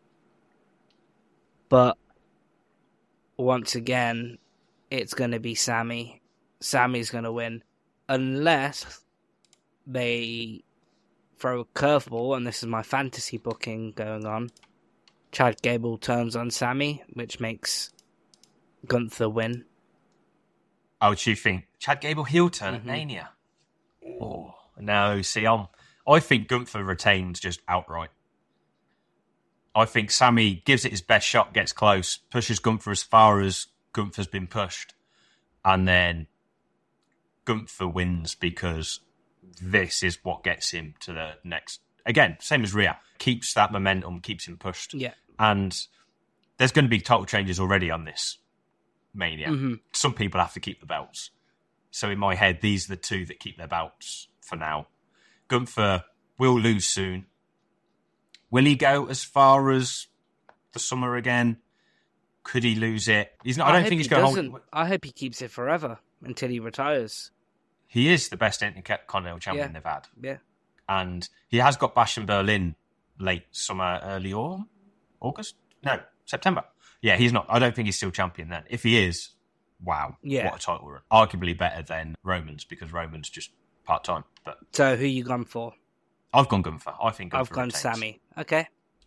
but once again, it's going to be Sami. Sami's going to win, unless they throw a curveball, and this is my fantasy booking going on. Chad Gable turns on Sami, which makes Gunther win. Oh, do you think Chad Gable heel turn at Mania? Oh, no, see, I think Gunther retains just outright. I think Sami gives it his best shot, gets close, pushes Gunther as far as Gunther's been pushed, and then Gunther wins because this is what gets him to the next. Again, same as Rhea. Keeps that momentum, keeps him pushed. Yeah. And there's going to be title changes already on this Mania. Mm-hmm. Some people have to keep the belts. So in my head, these are the two that keep their belts for now. Gunther will lose soon. Will he go as far as the summer again? Could he lose it? He's not. I don't think he's going to hold. I hope he keeps it forever until he retires. He is the best Intercontinental champion they've had. Yeah. And he has got Bash in Berlin late summer, early August? No, September. Yeah, he's not. I don't think he's still champion then. If he is, wow. Yeah. What a title run. Arguably better than Roman's, because Roman's just part-time. But so who you gone for? I've gone Gunther. I think Gunther I've gone retains. Sami. Okay.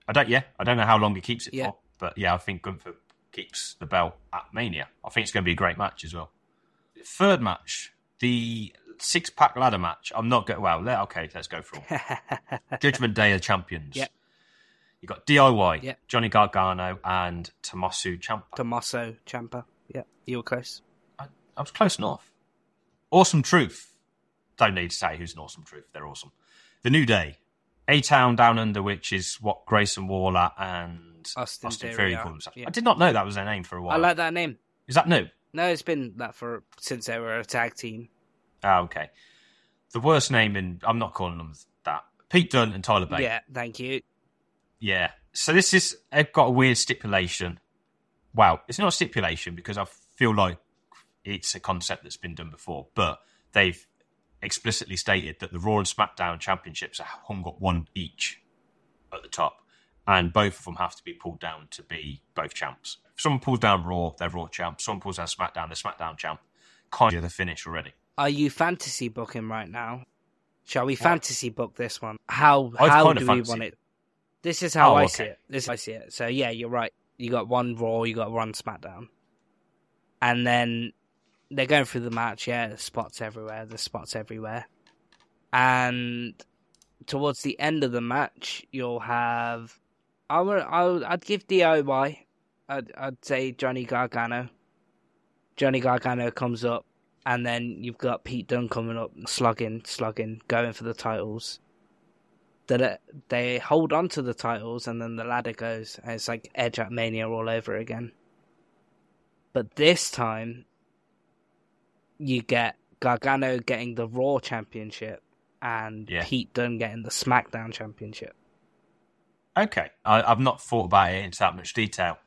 I don't know how long he keeps it Yeah. for, but yeah, I think Gunther keeps the belt at Mania. I think it's going to be a great match as well. Third match, the 6-pack ladder match. I'm not going. Well, okay, let's go for it. Judgment Day of Champions. Yep. You got DIY, Yep. Johnny Gargano, and Tommaso Ciampa. Tommaso Ciampa. Yeah, you were close. I was close enough. Awesome Truth. Don't need to say who's an Awesome Truth. They're awesome. The New Day. A-Town Down Under, which is what Grayson Waller and Austin Theory Theory call themselves. yeah. I did not know that was their name for a while. I like that name. Is that new? No, it's been that since they were a tag team. Ah, okay. The worst name I'm not calling them that. Pete Dunne and Tyler Bate. Yeah, thank you. Yeah. So they've got a weird stipulation. Well, it's not a stipulation because I feel like it's a concept that's been done before, but they've explicitly stated that the Raw and SmackDown championships are hung up one each at the top, and both of them have to be pulled down to be both champs. If someone pulls down Raw, they're Raw champ. Someone pulls down SmackDown, they're SmackDown champ. Kind of the finish already. Are you fantasy booking right now? Shall we fantasy book this one? How do we want it? This is how I see it. This is how I see it. So yeah, you're right. You got one Raw, you got one SmackDown. And then they're going through the match, there's spots everywhere. And towards the end of the match, you'll have... I'd give DIY. I'd say Johnny Gargano. Johnny Gargano comes up, and then you've got Pete Dunne coming up, slugging, going for the titles. They hold on to the titles, and then the ladder goes, and it's like Edge at Mania all over again. But this time, you get Gargano getting the Raw Championship, and Pete Dunne getting the SmackDown Championship. Okay, I've not thought about it into that much detail.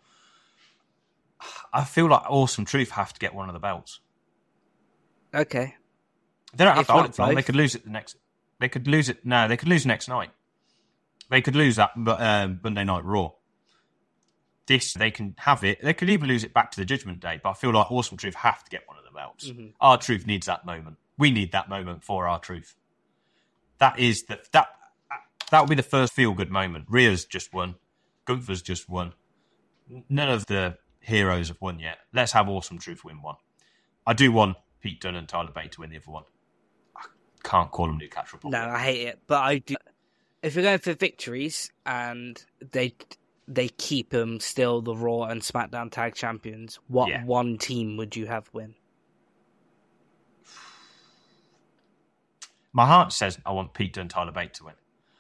I feel like Awesome Truth have to get one of the belts. Okay. They don't have to hold it for long. They could lose it They could lose it. No, they could lose next night. They could lose that Monday Night Raw. They can have it. They could even lose it back to the Judgment Day. But I feel like Awesome Truth have to get one of the belts. Mm-hmm. Our Truth needs that moment. We need that moment for our Truth. That will be the first feel good moment. Rhea's just won. Gunther's just won. None of the heroes have won yet. Let's have Awesome Truth win one. I do want Pete Dunne and Tyler Bate to win the other one. I can't call them Newcastle Republic. No, I hate it, but I do. If you're going for victories and they keep them still the Raw and SmackDown Tag Champions, what one team would you have win? My heart says I want Pete Dunne and Tyler Bate to win.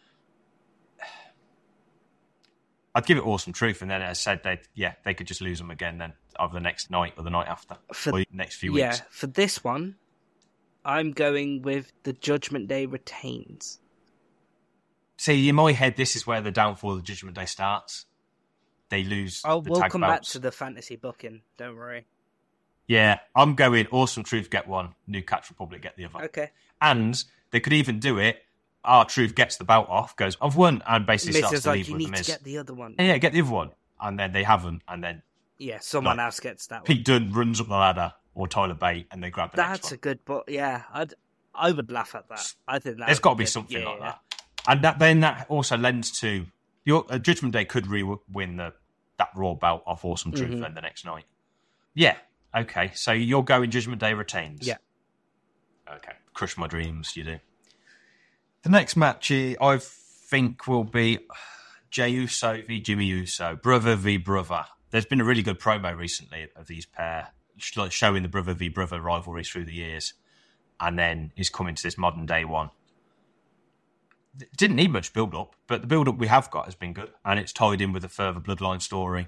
I'd give it Awesome Truth, and then as I said, they could just lose them again then either the next night or the night after, or the next few weeks. Yeah, for this one, I'm going with the Judgment Day retains. See, in my head, this is where the downfall of the Judgment Day starts. They lose the we'll tag come belts. back to the fantasy booking, don't worry. Yeah, I'm going Awesome Truth get one, Newcastle Republic get the other. Okay. And they could even do it, our Truth gets the belt off, goes, I've won, and basically starts to leave with the Miz. You need to get the other one. Yeah, get the other one. And then they haven't, and then... Yeah, someone else gets that one. Pete Dunne runs up the ladder, or Tyler Bate, and they grab the next one. That's a good... But yeah, I would laugh at that. I think that there's got to be something like that. And that also lends to... Judgment Day could win that Raw belt off Awesome Truth then the next night. Yeah, okay. So you're going Judgment Day retains? Yeah. Okay. Crush my dreams, you do. The next match, I think, will be Jey Uso v Jimmy Uso, brother v brother. There's been a really good promo recently of these pair, showing the brother v brother rivalries through the years, and then he's coming to this modern day one. It didn't need much build-up, but the build-up we have got has been good, and it's tied in with a further bloodline story.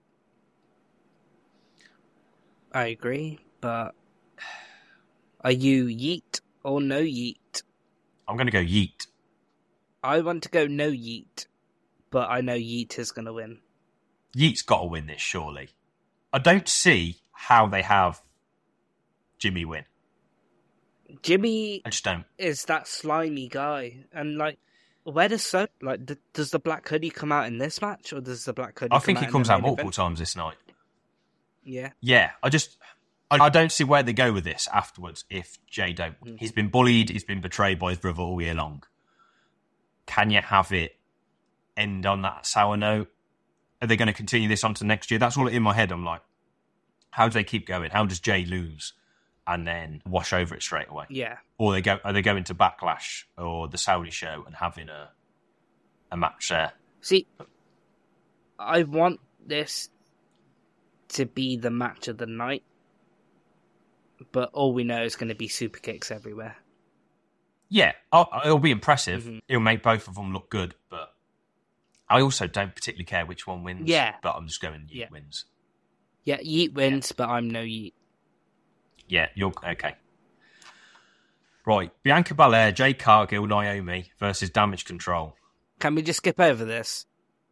I agree, but are you yeet or no yeet? I'm going to go yeet. I want to go no yeet, but I know yeet is going to win. Yeet's got to win this, surely. I don't see how they have Jimmy win. Jimmy I just don't. Is that slimy guy. And, where does does the Black Hoodie come out in this match, or does the Black Hoodie I think he comes out multiple times this night. Yeah. Yeah, I don't see where they go with this afterwards if Jey don't. He's been bullied, he's been betrayed by his brother all year long. Can you have it end on that sour note? Are they going to continue this on to next year? That's all in my head. I'm like, how do they keep going? How does Jay lose and then wash over it straight away? Yeah. Or are they going to Backlash or the Saudi show and having a match there? See, I want this to be the match of the night, but all we know is going to be super kicks everywhere. Yeah, it'll be impressive. Mm-hmm. It'll make both of them look good, but I also don't particularly care which one wins. Yeah. But I'm just going Yeet wins. Yeah, Yeet wins, but I'm no Yeet. Yeah, you're okay. Right, Bianca Belair, Jade Cargill, Naomi versus Damage Control. Can we just skip over this?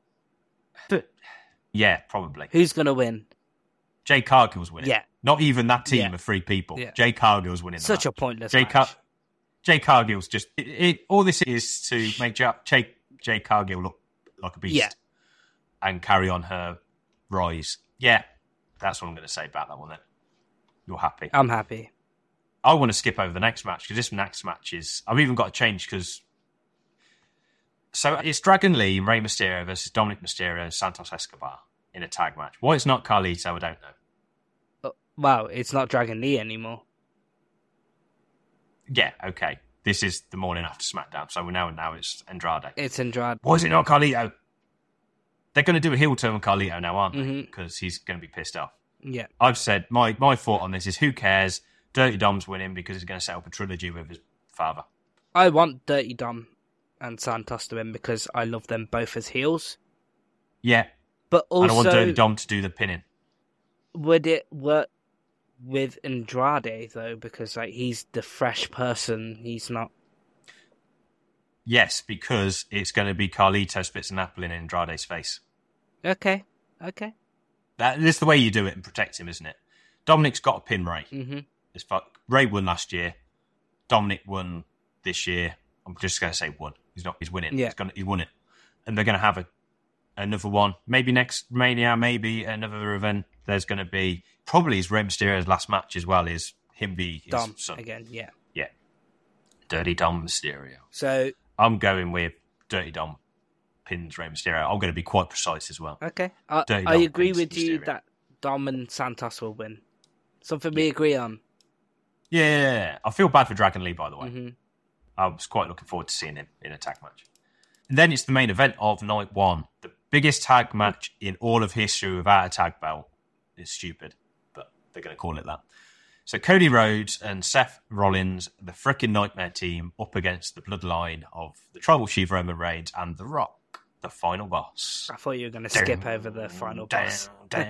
Yeah, probably. Who's going to win? Jade Cargill's winning. Yeah. Not even that team of 3 people. Yeah. Jade Cargill's winning. Such a pointless match. Jade Cargill's just... all this is to make Jade Cargill look like a beast and carry on her rise. Yeah, that's what I'm going to say about that one then. You're happy? I'm happy. I want to skip over the next match because this next match is... I've even got to change because... So it's Dragon Lee, Rey Mysterio versus Dominic Mysterio and Santos Escobar in a tag match. Why it's not Carlito, I don't know. Wow, it's not Dragon Lee anymore. Yeah, okay. This is the morning after SmackDown, so we know now it's Andrade. It's Andrade. Why is it not Carlito? They're going to do a heel turn with Carlito now, aren't they? Because he's going to be pissed off. Yeah. I've said, my thought on this is who cares? Dirty Dom's winning because he's going to set up a trilogy with his father. I want Dirty Dom and Santos to win because I love them both as heels. Yeah. But also... And I want Dirty Dom to do the pinning. Would it work with Andrade, though? Because he's the fresh person. He's not... Yes, because it's going to be Carlito spits an apple in Andrade's face. Okay. That's the way you do it and protect him, isn't it? Dominic's got to pin Ray. Mm-hmm. Ray won last year. Dominic won this year. I'm just going to say won. He's winning. Yeah. He won it. And they're going to have another one. Maybe next Mania, maybe another event. There's going to be probably his Rey Mysterio's last match as well is him be his Dom son. again, yeah. Yeah. Dirty Dom Mysterio. So I'm going with Dirty Dom pins Rey Mysterio. I'm going to be quite precise as well. Okay. I agree with you that Dom and Santos will win. Something we agree on. Yeah. I feel bad for Dragon Lee, by the way. Mm-hmm. I was quite looking forward to seeing him in a tag match. And then it's the main event of night one. The biggest tag match in all of history without a tag belt. It's stupid, but they're going to call it that. So Cody Rhodes and Seth Rollins, the frickin' Nightmare team, up against the bloodline of the Tribal Chief Roman Reigns and The Rock, the final boss. I thought you were going to skip over the final boss.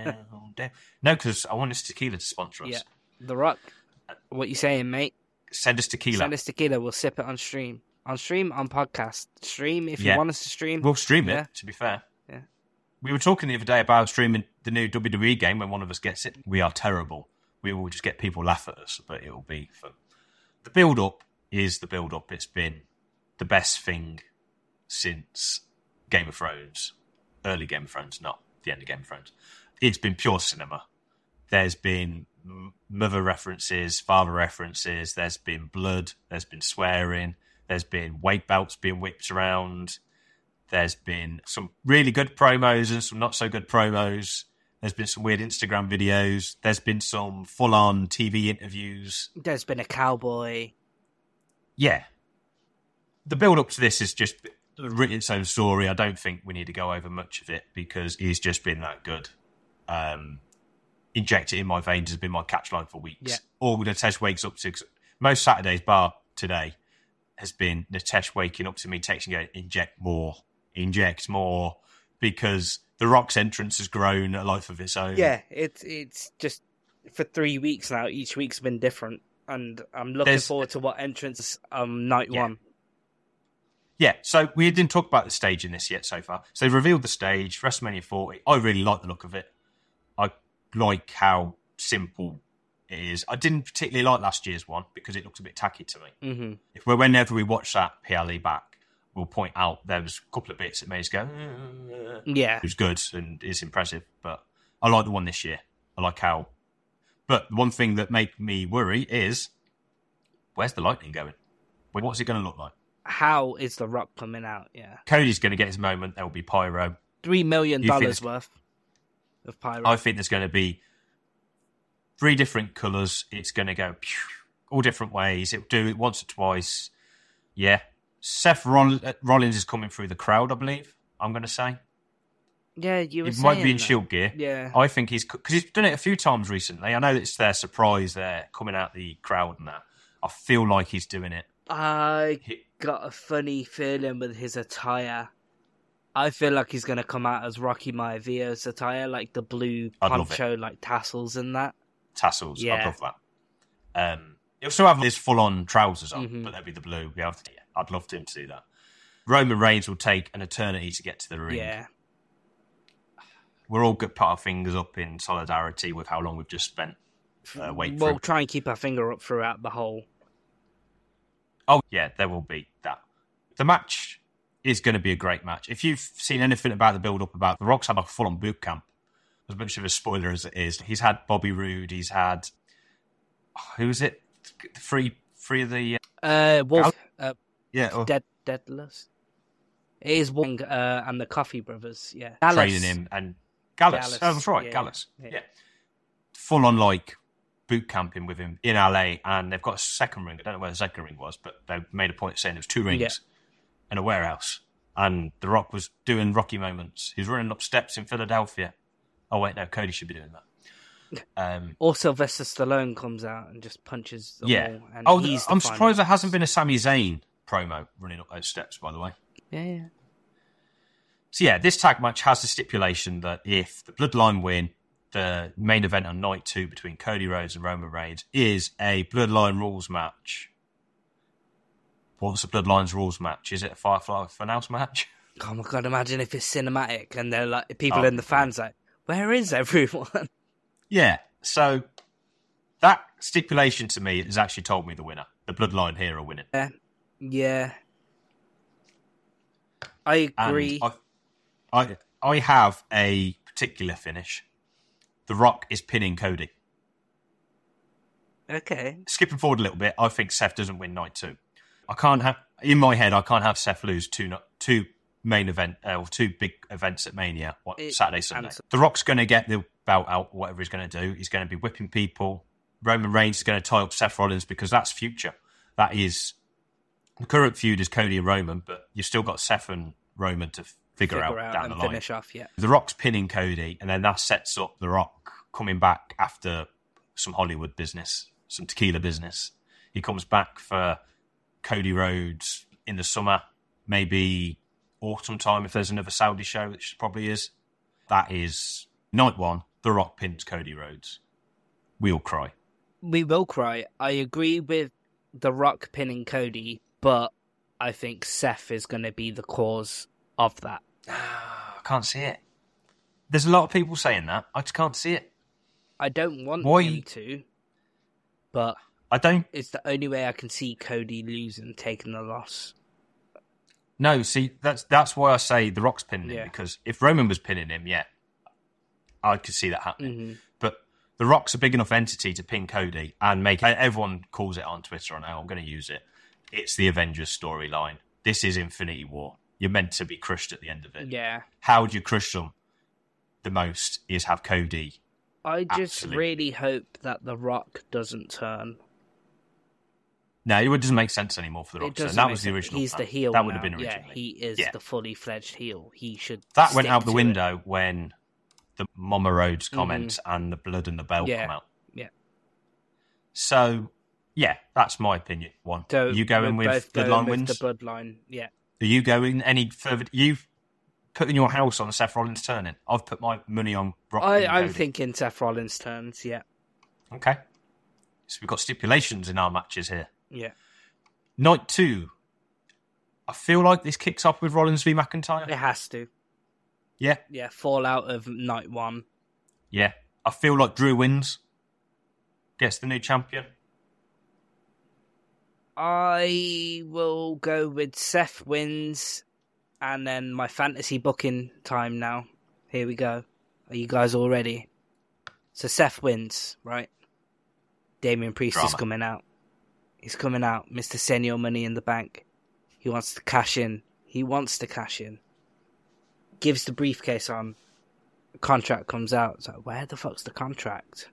No, because I want this tequila to sponsor us. Yeah. The Rock, what you saying, mate? Send us tequila. Send us tequila. We'll sip it on stream. On podcast. Stream if you want us to stream. We'll stream it, to be fair. Yeah. We were talking the other day about streaming the new WWE game when one of us gets it. We are terrible. We will just get people laugh at us, but it will be fun. The build-up is the build-up. It's been the best thing since Game of Thrones. Early Game of Thrones, not the end of Game of Thrones. It's been pure cinema. There's been mother references, father references. There's been blood. There's been swearing. There's been weight belts being whipped around. There's been some really good promos and some not so good promos. There's been some weird Instagram videos. There's been some full-on TV interviews. There's been a cowboy. Yeah. The build-up to this is just written its own story. I don't think we need to go over much of it because he's just been that good. Inject it in my veins has been my catchline for weeks. Yeah. All Natesh wakes up to... Most Saturdays, bar today, has been Natesh waking up to me texting, going, inject more, because The Rock's entrance has grown a life of its own. Yeah, it's just for 3 weeks now. Each week's been different, and I'm looking forward to what entrance night one. Yeah, so we didn't talk about the stage in this yet so far. So they've revealed the stage, WrestleMania 40. I really like the look of it. I like how simple it is. I didn't particularly like last year's one because it looks a bit tacky to me. Mm-hmm. Whenever we watch that PLE back, we'll point out there was a couple of bits that made us go, yeah. It was good and it's impressive, but I like the one this year. I like how... But one thing that made me worry is, where's the lightning going? What's it going to look like? How is The Rock coming out? Yeah. Cody's going to get his moment. There will be pyro. $3 million worth of pyro. I think there's going to be 3 different colours. It's going to go all different ways. It'll do it once or twice. Yeah. Seth Rollins is coming through the crowd, I believe. I'm going to say. Yeah, you were It saying might be in that. Shield gear. Yeah. I think because he's done it a few times recently. I know it's their surprise there coming out the crowd and that. I feel like he's doing it. I got a funny feeling with his attire. I feel like he's going to come out as Rocky Maivio's attire, like the blue poncho, like tassels and that. Tassels, Yeah. I'd love that. He'll still have his full-on trousers on, but they'll be the blue. Yeah, I'd love him to do that. Roman Reigns will take an eternity to get to the ring. Yeah. We're all good, put our fingers up in solidarity with how long we've just spent waiting for We'll him. try and keep our finger up throughout the whole. Oh, yeah, there will be that. The match is going to be a great match. If you've seen anything about the build-up about The Rock's had a full-on boot camp, as much of a spoiler as it is, he's had Bobby Roode, he's had... who is it? Three of the... Wolf. Deadless. It is Wong and the Coffee Brothers, yeah. Training him, and Gallus. Oh, that's right, yeah, Gallus. yeah. Yeah. Full-on, like, boot camping with him in LA, and they've got a second ring. I don't know where the second ring was, but they made a point of saying there was 2 rings in a warehouse. And The Rock was doing Rocky moments. He's running up steps in Philadelphia. Oh, wait, no, Cody should be doing that. Or Sylvester Stallone comes out and just punches them all. And he's I'm surprised there hasn't been a Sami Zayn promo running up those steps, by the way. Yeah. So, yeah, this tag match has the stipulation that if the Bloodline win, the main event on night 2 between Cody Rhodes and Roman Reigns is a Bloodline rules match. What's the Bloodline's rules match? Is it a Firefly Funhouse match? Oh my god, imagine if it's cinematic and they're like, people in the fans like, where is everyone? Yeah, so that stipulation to me has actually told me the winner. The Bloodline here are winning. Yeah. I agree. And I have a particular finish. The Rock is pinning Cody. Okay. Skipping forward a little bit, I think Seth doesn't win night 2. I can't have Seth lose two main event or 2 big events at Mania, Saturday, Sunday. The Rock's going to get the belt out, whatever he's going to do. He's going to be whipping people. Roman Reigns is going to tie up Seth Rollins because that's future. That is the current feud is Cody and Roman, but you've still got Seth and Roman to figure out down the line. Finish off, yeah. The Rock's pinning Cody, and then that sets up The Rock coming back after some Hollywood business, some tequila business. He comes back for Cody Rhodes in the summer, maybe autumn time if there's another Saudi show, which probably is. That is night 1. The Rock pins Cody Rhodes. We'll cry. We will cry. I agree with The Rock pinning Cody, but I think Seth is going to be the cause of that. I can't see it. There's a lot of people saying that. I just can't see it. I don't want him to, but it's the only way I can see Cody losing, taking the loss. No, see, that's why I say The Rock's pinning him, because if Roman was pinning him, I could see that happening. Mm-hmm. But The Rock's a big enough entity to pin Cody and make everyone calls it on Twitter, and I'm going to use it. It's the Avengers storyline. This is Infinity War. You're meant to be crushed at the end of it. Yeah. How would you crush them the most is have Cody. I just really hope that The Rock doesn't turn. No, it doesn't make sense anymore for The Rock. That was the original He's plan. the heel That would now. have been originally. Yeah, he is the fully fledged heel. He should. That went out the window when the Mama Rhodes comments and the blood and the bell come out. Yeah. So, yeah, that's my opinion. One. So you going with Bloodline wins? The Bloodline, yeah. Are you going any further? You've put in your house on Seth Rollins turning. I've put my money on Rock. I'm thinking Seth Rollins turns, yeah. Okay. So we've got stipulations in our matches here. Yeah. Night 2. I feel like this kicks off with Rollins v McIntyre. It has to. Yeah. Yeah, fallout of night 1. Yeah. I feel like Drew wins. Gets the new champion. I will go with Seth wins, and then my fantasy booking time now. Here we go. Are you guys all ready? So Seth wins, right? Damian Priest is coming out. He's coming out. Mr. Senior Money in the Bank. He wants to cash in. Gives the briefcase on. The contract comes out. It's like, where the fuck's the contract?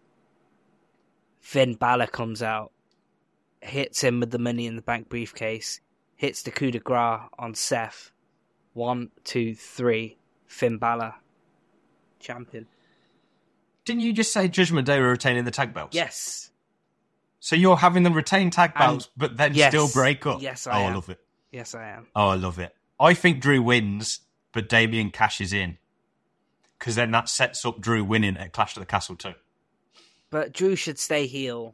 Finn Balor comes out. Hits him with the Money in the Bank briefcase. Hits the coup de grace on Seth. 1, 2, 3. Finn Balor. Champion. Didn't you just say Judgment Day were retaining the tag belts? Yes. So you're having them retain tag belts, but then still break up? Yes, I am. I love it. Yes, I am. Oh, I love it. I think Drew wins, but Damien cashes in. Because then that sets up Drew winning at Clash of the Castle too. But Drew should stay heel.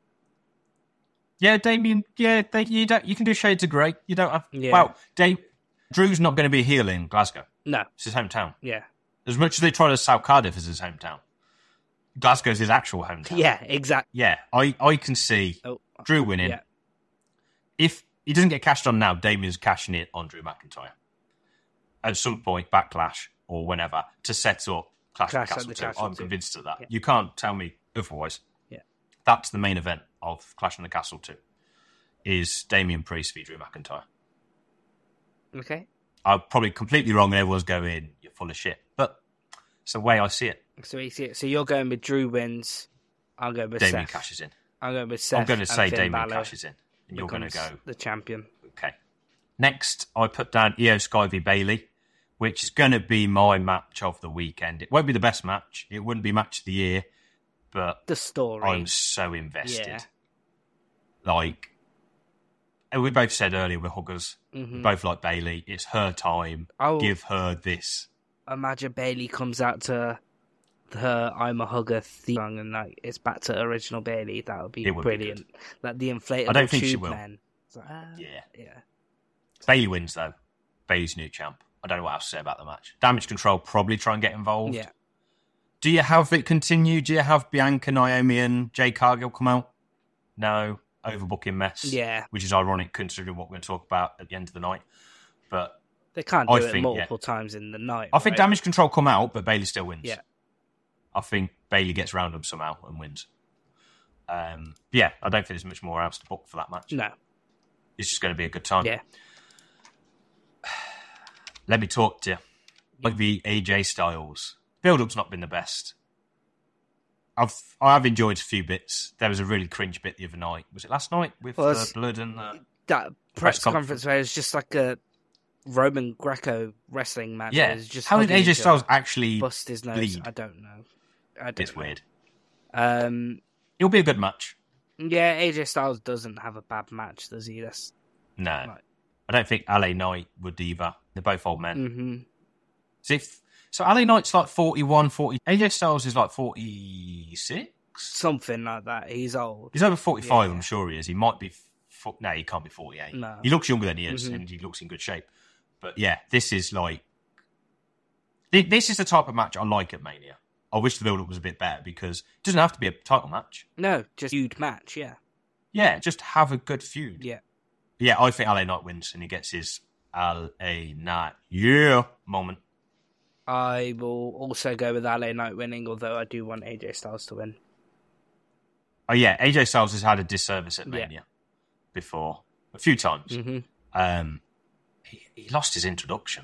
Yeah, Damien. Yeah, you can do Shades of Grey. You don't have. Yeah. Well, Drew's not going to be a heel in Glasgow. No. It's his hometown. Yeah. As much as they try to sell Cardiff as his hometown, Glasgow's his actual hometown. Yeah, exactly. Yeah, I can see Drew winning. Yeah. If he doesn't get cashed on now, Damien's cashing it on Drew McIntyre at some point, Backlash or whenever, to set up Clash of the Castle 2. I'm convinced of that. Yeah. You can't tell me otherwise. Yeah. That's the main event of Clash of the Castle 2, is Damien Priest v Drew McIntyre. Okay. I'm probably completely wrong and everyone's going, you're full of shit. But it's the way I see it. So you're going with Drew wins. I'm going with Damien Seth. cashes in. I'm going with Seth. I'm going to say Damien Balor cashes in. And you're going to go the champion. Okay. Next, I put down Io Sky v Bayley, which is going to be my match of the weekend. It won't be the best match. It wouldn't be match of the year, but the story. I'm so invested. Yeah. And we both said earlier, we're huggers. Mm-hmm. We both like Bayley. It's her time. Give her this. Imagine Bayley comes out to her "I'm a Hugger" theme song, and it's back to original Bayley. That would be brilliant. Like the inflatable I don't think she will. Men. Like, yeah. Bayley wins though. Bayley's new champ. I don't know what else to say about the match. Damage Control probably try and get involved. Yeah. Do you have it continue? Do you have Bianca, Naomi, and Jay Cargill come out? No. Overbooking mess. Yeah. Which is ironic considering what we're going to talk about at the end of the night. But they can't do it multiple times in the night. I think Damage Control come out, but Bayley still wins. Yeah. I think Bayley gets round them somehow and wins. I don't think there's much more else to book for that match. No. It's just going to be a good time. Yeah. Let me talk to you. Like the AJ Styles. Build-up's not been the best. I've enjoyed a few bits. There was a really cringe bit the other night. Was it last night with the blood and that press conference where it's just like a Roman Greco wrestling match? Yeah. Just how did AJ Styles actually bust his nose? bleed? I don't know. It's weird. It'll be a good match. Yeah, AJ Styles doesn't have a bad match, does he? No. I don't think LA Knight would either. They're both old men. Mm-hmm. So LA Knight's like 41, 40. AJ Styles is like 46? Something like that. He's old. He's over 45, yeah. I'm sure he is. He might be... No, he can't be 48. No. He looks younger than he is, and he looks in good shape. But yeah, this is like... This is the type of match I like at Mania. I wish the build-up was a bit better, because it doesn't have to be a title match. No, just a feud match, yeah. Yeah, just have a good feud. Yeah. Yeah, I think LA Knight wins, and he gets his LA Knight moment. I will also go with LA Knight winning, although I do want AJ Styles to win. Oh yeah, AJ Styles has had a disservice at Mania before, a few times. Mm-hmm. He lost his introduction.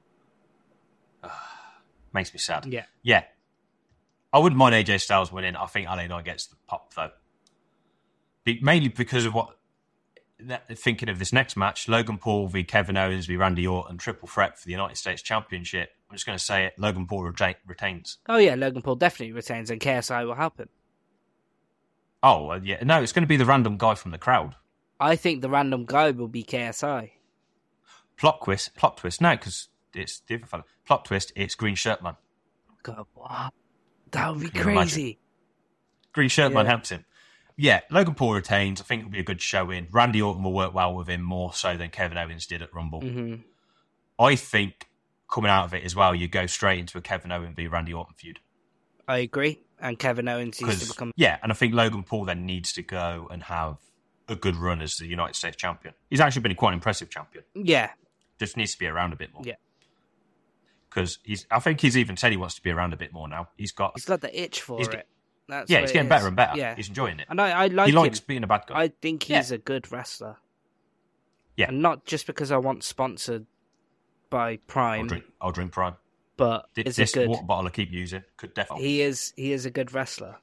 Makes me sad. Yeah. I wouldn't mind AJ Styles winning. I think LA Knight gets the pop though. Mainly because of thinking of this next match, Logan Paul v Kevin Owens v Randy Orton, triple threat for the United States Championship. I'm just going to say it, Logan Paul retains. Oh yeah, Logan Paul definitely retains, and KSI will help him. Oh, yeah. No, it's going to be the random guy from the crowd. I think the random guy will be KSI. Plot twist. No, because it's the other fellow. Plot twist, it's Green Shirt Man. God, what? That would be crazy. Green Shirt Man helps him. Yeah, Logan Paul retains. I think it'll be a good showing. Randy Orton will work well with him more so than Kevin Owens did at Rumble. Mm-hmm. I think coming out of it as well, you go straight into a Kevin Owens v Randy Orton feud. I agree. And Kevin Owens needs to become... Yeah, and I think Logan Paul then needs to go and have a good run as the United States champion. He's actually been quite an impressive champion. Yeah. Just needs to be around a bit more. Yeah. Because I think he's even said he wants to be around a bit more now. He's got the itch for it. He's getting better and better. Yeah. He's enjoying it. And I like he likes him. being a bad guy. I think he's a good wrestler. Yeah. And not just because I want sponsored by Prime, I'll drink Prime. but This water bottle I keep using could definitely... He is a good wrestler.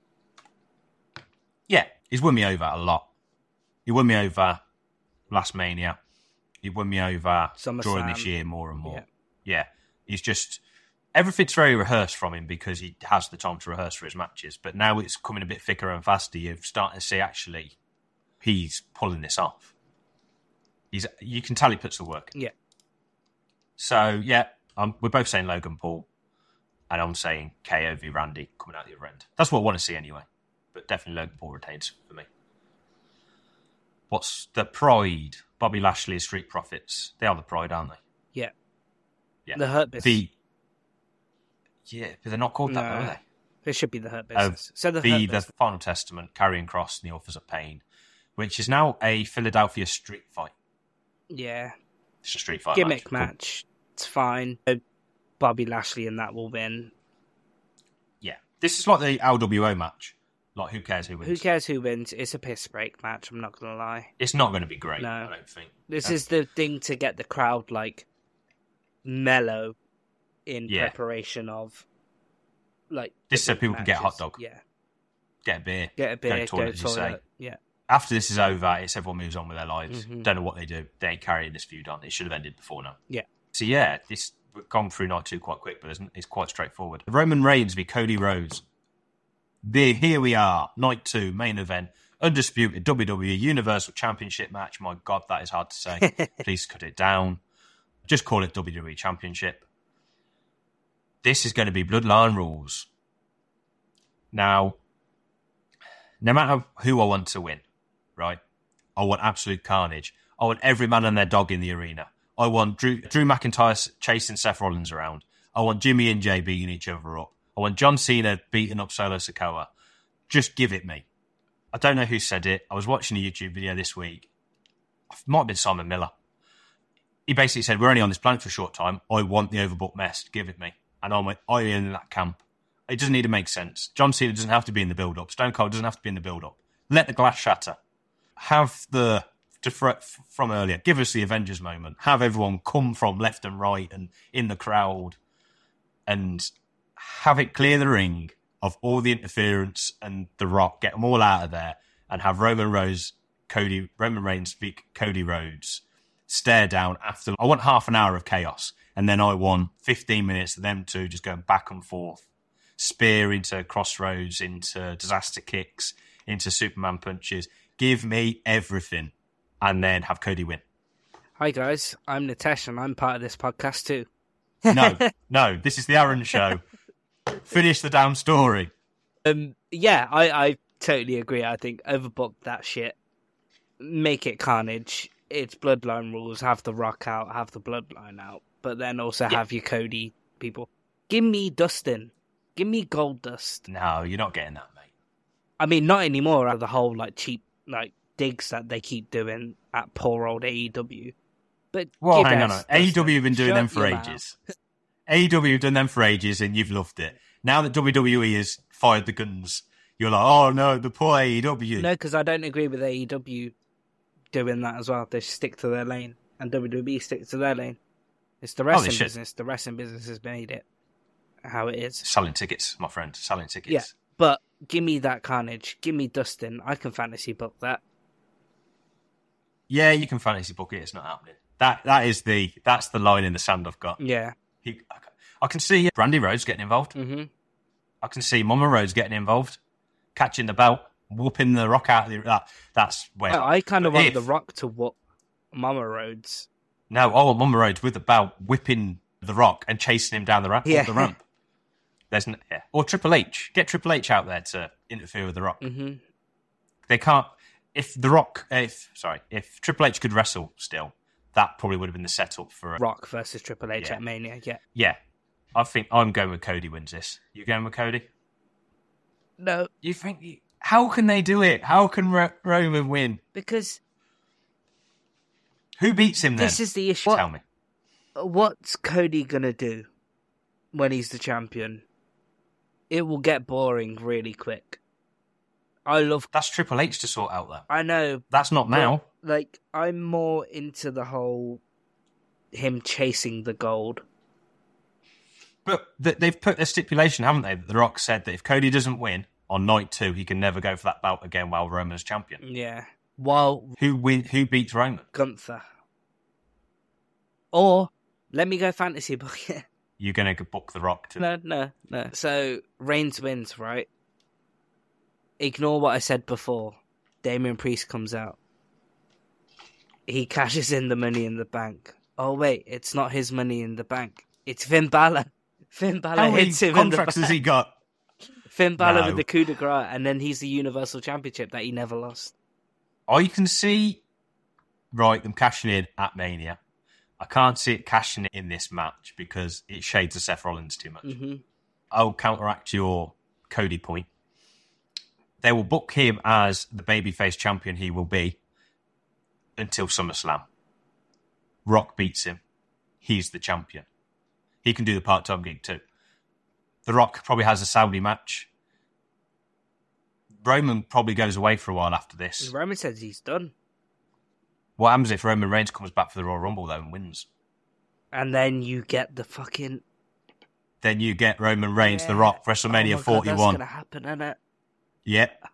Yeah, he's won me over a lot. He won me over last Mania. He won me over during this year more and more. Yeah. He's just... Everything's very rehearsed from him because he has the time to rehearse for his matches. But now it's coming a bit thicker and faster. You're starting to see, actually, he's pulling this off. You can tell he puts the work in. Yeah. So, yeah, we're both saying Logan Paul. And I'm saying KO v Randy coming out the other end. That's what I want to see anyway. But definitely Logan Paul retains for me. What's the Pride? Bobby Lashley, Street Profits. They are the Pride, aren't they? Yeah. Yeah. The Hurt Business. Yeah, but they're not called that, though, are they? They should be the Hurt Business. So the Final Testament, Karrion Kross, and the Authors of Pain, which is now a Philadelphia street fight. Yeah. It's a street fight gimmick match. It's fine. Bobby Lashley and that will win. Yeah. This is like the LWO match. Like, who cares who wins? Who cares who wins? It's a piss break match, I'm not going to lie. It's not going to be great, no. I don't think. This is the thing to get the crowd, like, mellow in preparation of, like... This is so people can get a hot dog. Yeah. Get a beer. Go to the toilet, as you say. Yeah. After this is over, it's everyone moves on with their lives. Mm-hmm. Don't know what they do. They ain't carrying this feud on. It should have ended before now. Yeah. So, yeah, we've gone through night 2 quite quick, but it's quite straightforward. Roman Reigns v Cody Rhodes. Here we are, night 2, main event, undisputed WWE Universal Championship match. My God, that is hard to say. Please cut it down. Just call it WWE Championship. This is going to be Bloodline rules. Now, no matter who I want to win, right? I want absolute carnage. I want every man and their dog in the arena. I want Drew McIntyre chasing Seth Rollins around. I want Jimmy and Jay beating each other up. I want John Cena beating up Solo Sikoa. Just give it me. I don't know who said it. I was watching a YouTube video this week. It might have been Simon Miller. He basically said, we're only on this planet for a short time. I want the overbooked mess. Give it me. And I'm in that camp. It doesn't need to make sense. John Cena doesn't have to be in the build-up. Stone Cold doesn't have to be in the build-up. Let the glass shatter. Have from earlier, give us the Avengers moment. Have everyone come from left and right and in the crowd and have it clear the ring of all the interference and The Rock, get them all out of there and have Roman Reigns speak Cody Rhodes, stare down after. I want half an hour of chaos and then I want 15 minutes of them two just going back and forth, spear into crossroads, into disaster kicks, into Superman punches. Give me everything and then have Cody win. Hi guys, I'm Nitesh and I'm part of this podcast too. No, this is the Aaron Show. Finish the damn story. Yeah, I totally agree. I think overbook that shit. Make it carnage. It's Bloodline rules. Have The Rock out, have the Bloodline out, but then also have your Cody people. Give me Dustin. Give me Goldust. No, you're not getting that, mate. I mean, not anymore. Out of the whole like cheap like digs that they keep doing at poor old AEW. But hang on. AEW have been doing them for ages. AEW have done them for ages, and you've loved it. Now that WWE has fired the guns, you're like, oh no, the poor AEW. No, because I don't agree with AEW doing that as well. They stick to their lane, and WWE stick to their lane. It's the wrestling business. The wrestling business has made it how it is. Selling tickets, my friend. Selling tickets. Yeah, but give me that carnage. Give me Dustin. I can fantasy book that. Yeah, you can fantasy book it. It's not happening. That's the line in the sand I've got. Yeah. I can see Brandy Rhodes getting involved. Mm-hmm. I can see Mama Rhodes getting involved, catching the belt, whooping the Rock out of the... That's where... I kind of want the Rock to whoop Mama Rhodes. No, I want Mama Rhodes with the belt, whipping the Rock and chasing him down the ramp. The ramp. Or Triple H. Get Triple H out there to interfere with the Rock. Mm-hmm. They can't... If Triple H could wrestle still, that probably would have been the setup for... Rock versus Triple H at Mania, Yeah. I think I'm going with Cody wins this. You going with Cody? No. You think... How can they do it? How can Roman win? Because... Who beats him then? This is the issue. Tell me. What's Cody going to do when he's the champion? It will get boring really quick. That's Triple H to sort out, though. I know. That's not now. like, I'm more into the whole him chasing the gold. But they've put a stipulation, haven't they? That The Rock said that if Cody doesn't win on night 2, he can never go for that belt again while Roman's champion. Yeah. While Who beats Roman? Gunther. Or let me go fantasy book it. You're going to book The Rock to... No. So Reigns wins, right? Ignore what I said before. Damian Priest comes out. He cashes in the Money in the Bank. Oh wait, it's not his Money in the Bank. It's Finn Balor. Finn Balor How many hits him contracts in the has he got? Finn Balor No. with the coup de grace, and then he's the Universal Championship that he never lost. I can see, right, them cashing in at Mania. I can't see it cashing in this match because it shades of Seth Rollins too much. Mm-hmm. I'll counteract your Cody point. They will book him as the babyface champion he will be until SummerSlam. Rock beats him. He's the champion. He can do the part-time gig too. The Rock probably has a Saudi match. Roman probably goes away for a while after this. Roman says he's done. What happens if Roman Reigns comes back for the Royal Rumble though and wins? And then you get the fucking... Then you get Roman Reigns, The Rock, WrestleMania 41. That's going to happen, isn't it? Yep.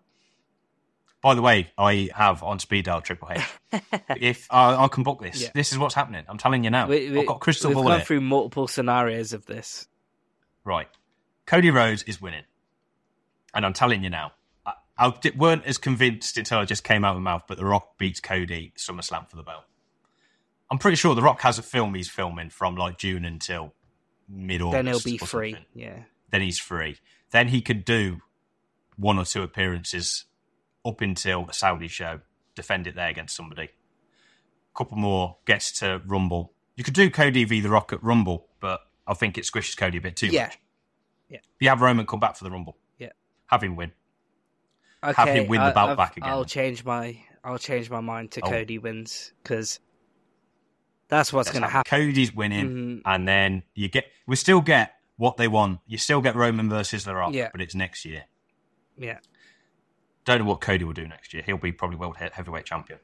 By the way, I have on speed dial Triple H. If I can book this, this is what's happening. I'm telling you now. I've got crystal ball. We've gone through multiple scenarios of this. Right. Cody Rhodes is winning. And I'm telling you now, I weren't as convinced until I just came out of my mouth, but The Rock beats Cody at SummerSlam for the belt. I'm pretty sure The Rock has a film he's filming from like June until mid-August. Then he'll be free, something. yeah. Then he's free. Then he could do 1 or 2 appearances up until the Saudi show, defend it there against somebody. A couple more, gets to Rumble. You could do Cody v The Rock at Rumble, but I think it squishes Cody a bit too much. Yeah. You have Roman come back for the Rumble. Yeah. Have him win. Okay, have him win the belt back again. I'll change my mind to Cody wins, because that's what's going to happen. Cody's winning, and then we still get what they want. You still get Roman versus The Rock, but it's next year. Yeah. Don't know what Cody will do next year. He'll be probably world heavyweight champion.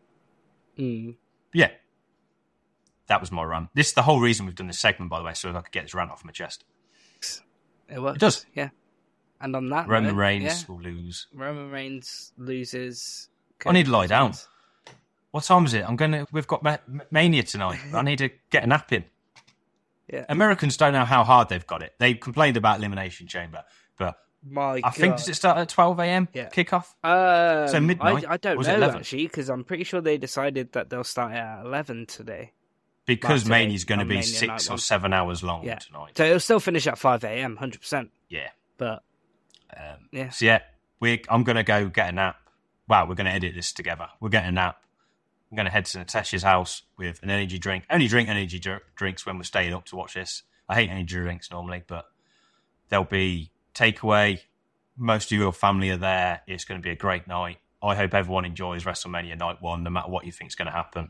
Mm. Yeah. That was my rant. This is the whole reason we've done this segment, by the way, so I could get this rant off my chest. It works. It does. Yeah. And on that Roman Reigns will lose. Roman Reigns loses. I need to lie down. What time is it? We've got Mania tonight. I need to get a nap in. Yeah. Americans don't know how hard they've got it. They complained about Elimination Chamber, but I think, does it start at 12 a.m. kickoff? So midnight? I don't know, 11? actually, because I'm pretty sure they decided that they'll start at 11 today. Because Mania's going to be 6 or 7 hours long tonight. So it'll still finish at 5 a.m., 100%. Yeah. But, So I'm going to go get a nap. Wow, we're going to edit this together. We're getting a nap. I'm going to head to Natasha's house with an energy drink. Only drink energy drinks when we're staying up to watch this. I hate energy drinks normally, but there'll be takeaway. Most of your family are there. It's going to be a great night. I hope everyone enjoys WrestleMania Night 1, no matter what you think is going to happen.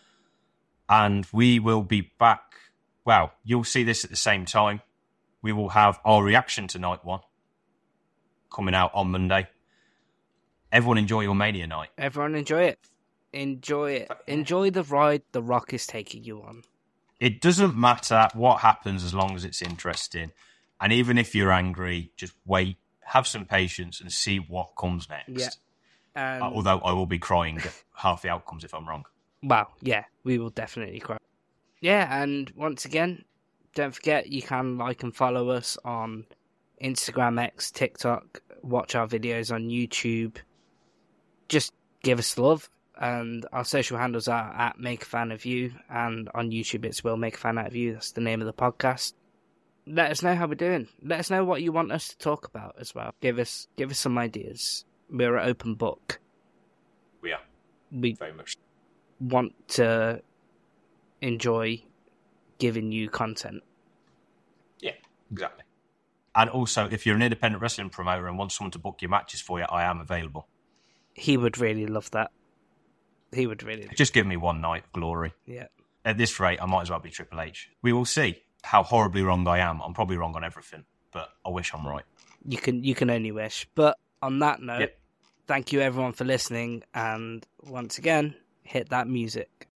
And we will be back. Well, you'll see this at the same time. We will have our reaction to Night 1 coming out on Monday. Everyone enjoy your Mania night. Everyone enjoy it. Enjoy it. Enjoy the ride The Rock is taking you on. It doesn't matter what happens as long as it's interesting. And even if you're angry, just wait, have some patience and see what comes next. Yeah. Although I will be crying at half the outcomes if I'm wrong. Well, yeah, we will definitely cry. Yeah, and once again, don't forget you can like and follow us on Instagram, X, TikTok, watch our videos on YouTube. Just give us love. And our social handles are at Make a Fan of You, and on YouTube it's Will Make a Fan Out of You. That's the name of the podcast. Let us know how we're doing. Let us know what you want us to talk about as well. Give us some ideas. We're an open book. We are. We very much want to enjoy giving you content. Yeah, exactly. And also, if you're an independent wrestling promoter and want someone to book your matches for you, I am available. He would really love that. He would really. Just give me one night of glory. Yeah. At this rate, I might as well be Triple H. We will see how horribly wrong I am. I'm probably wrong on everything, but I wish I'm right. You can only wish. But on that note, Thank you everyone for listening, and once again, hit that music.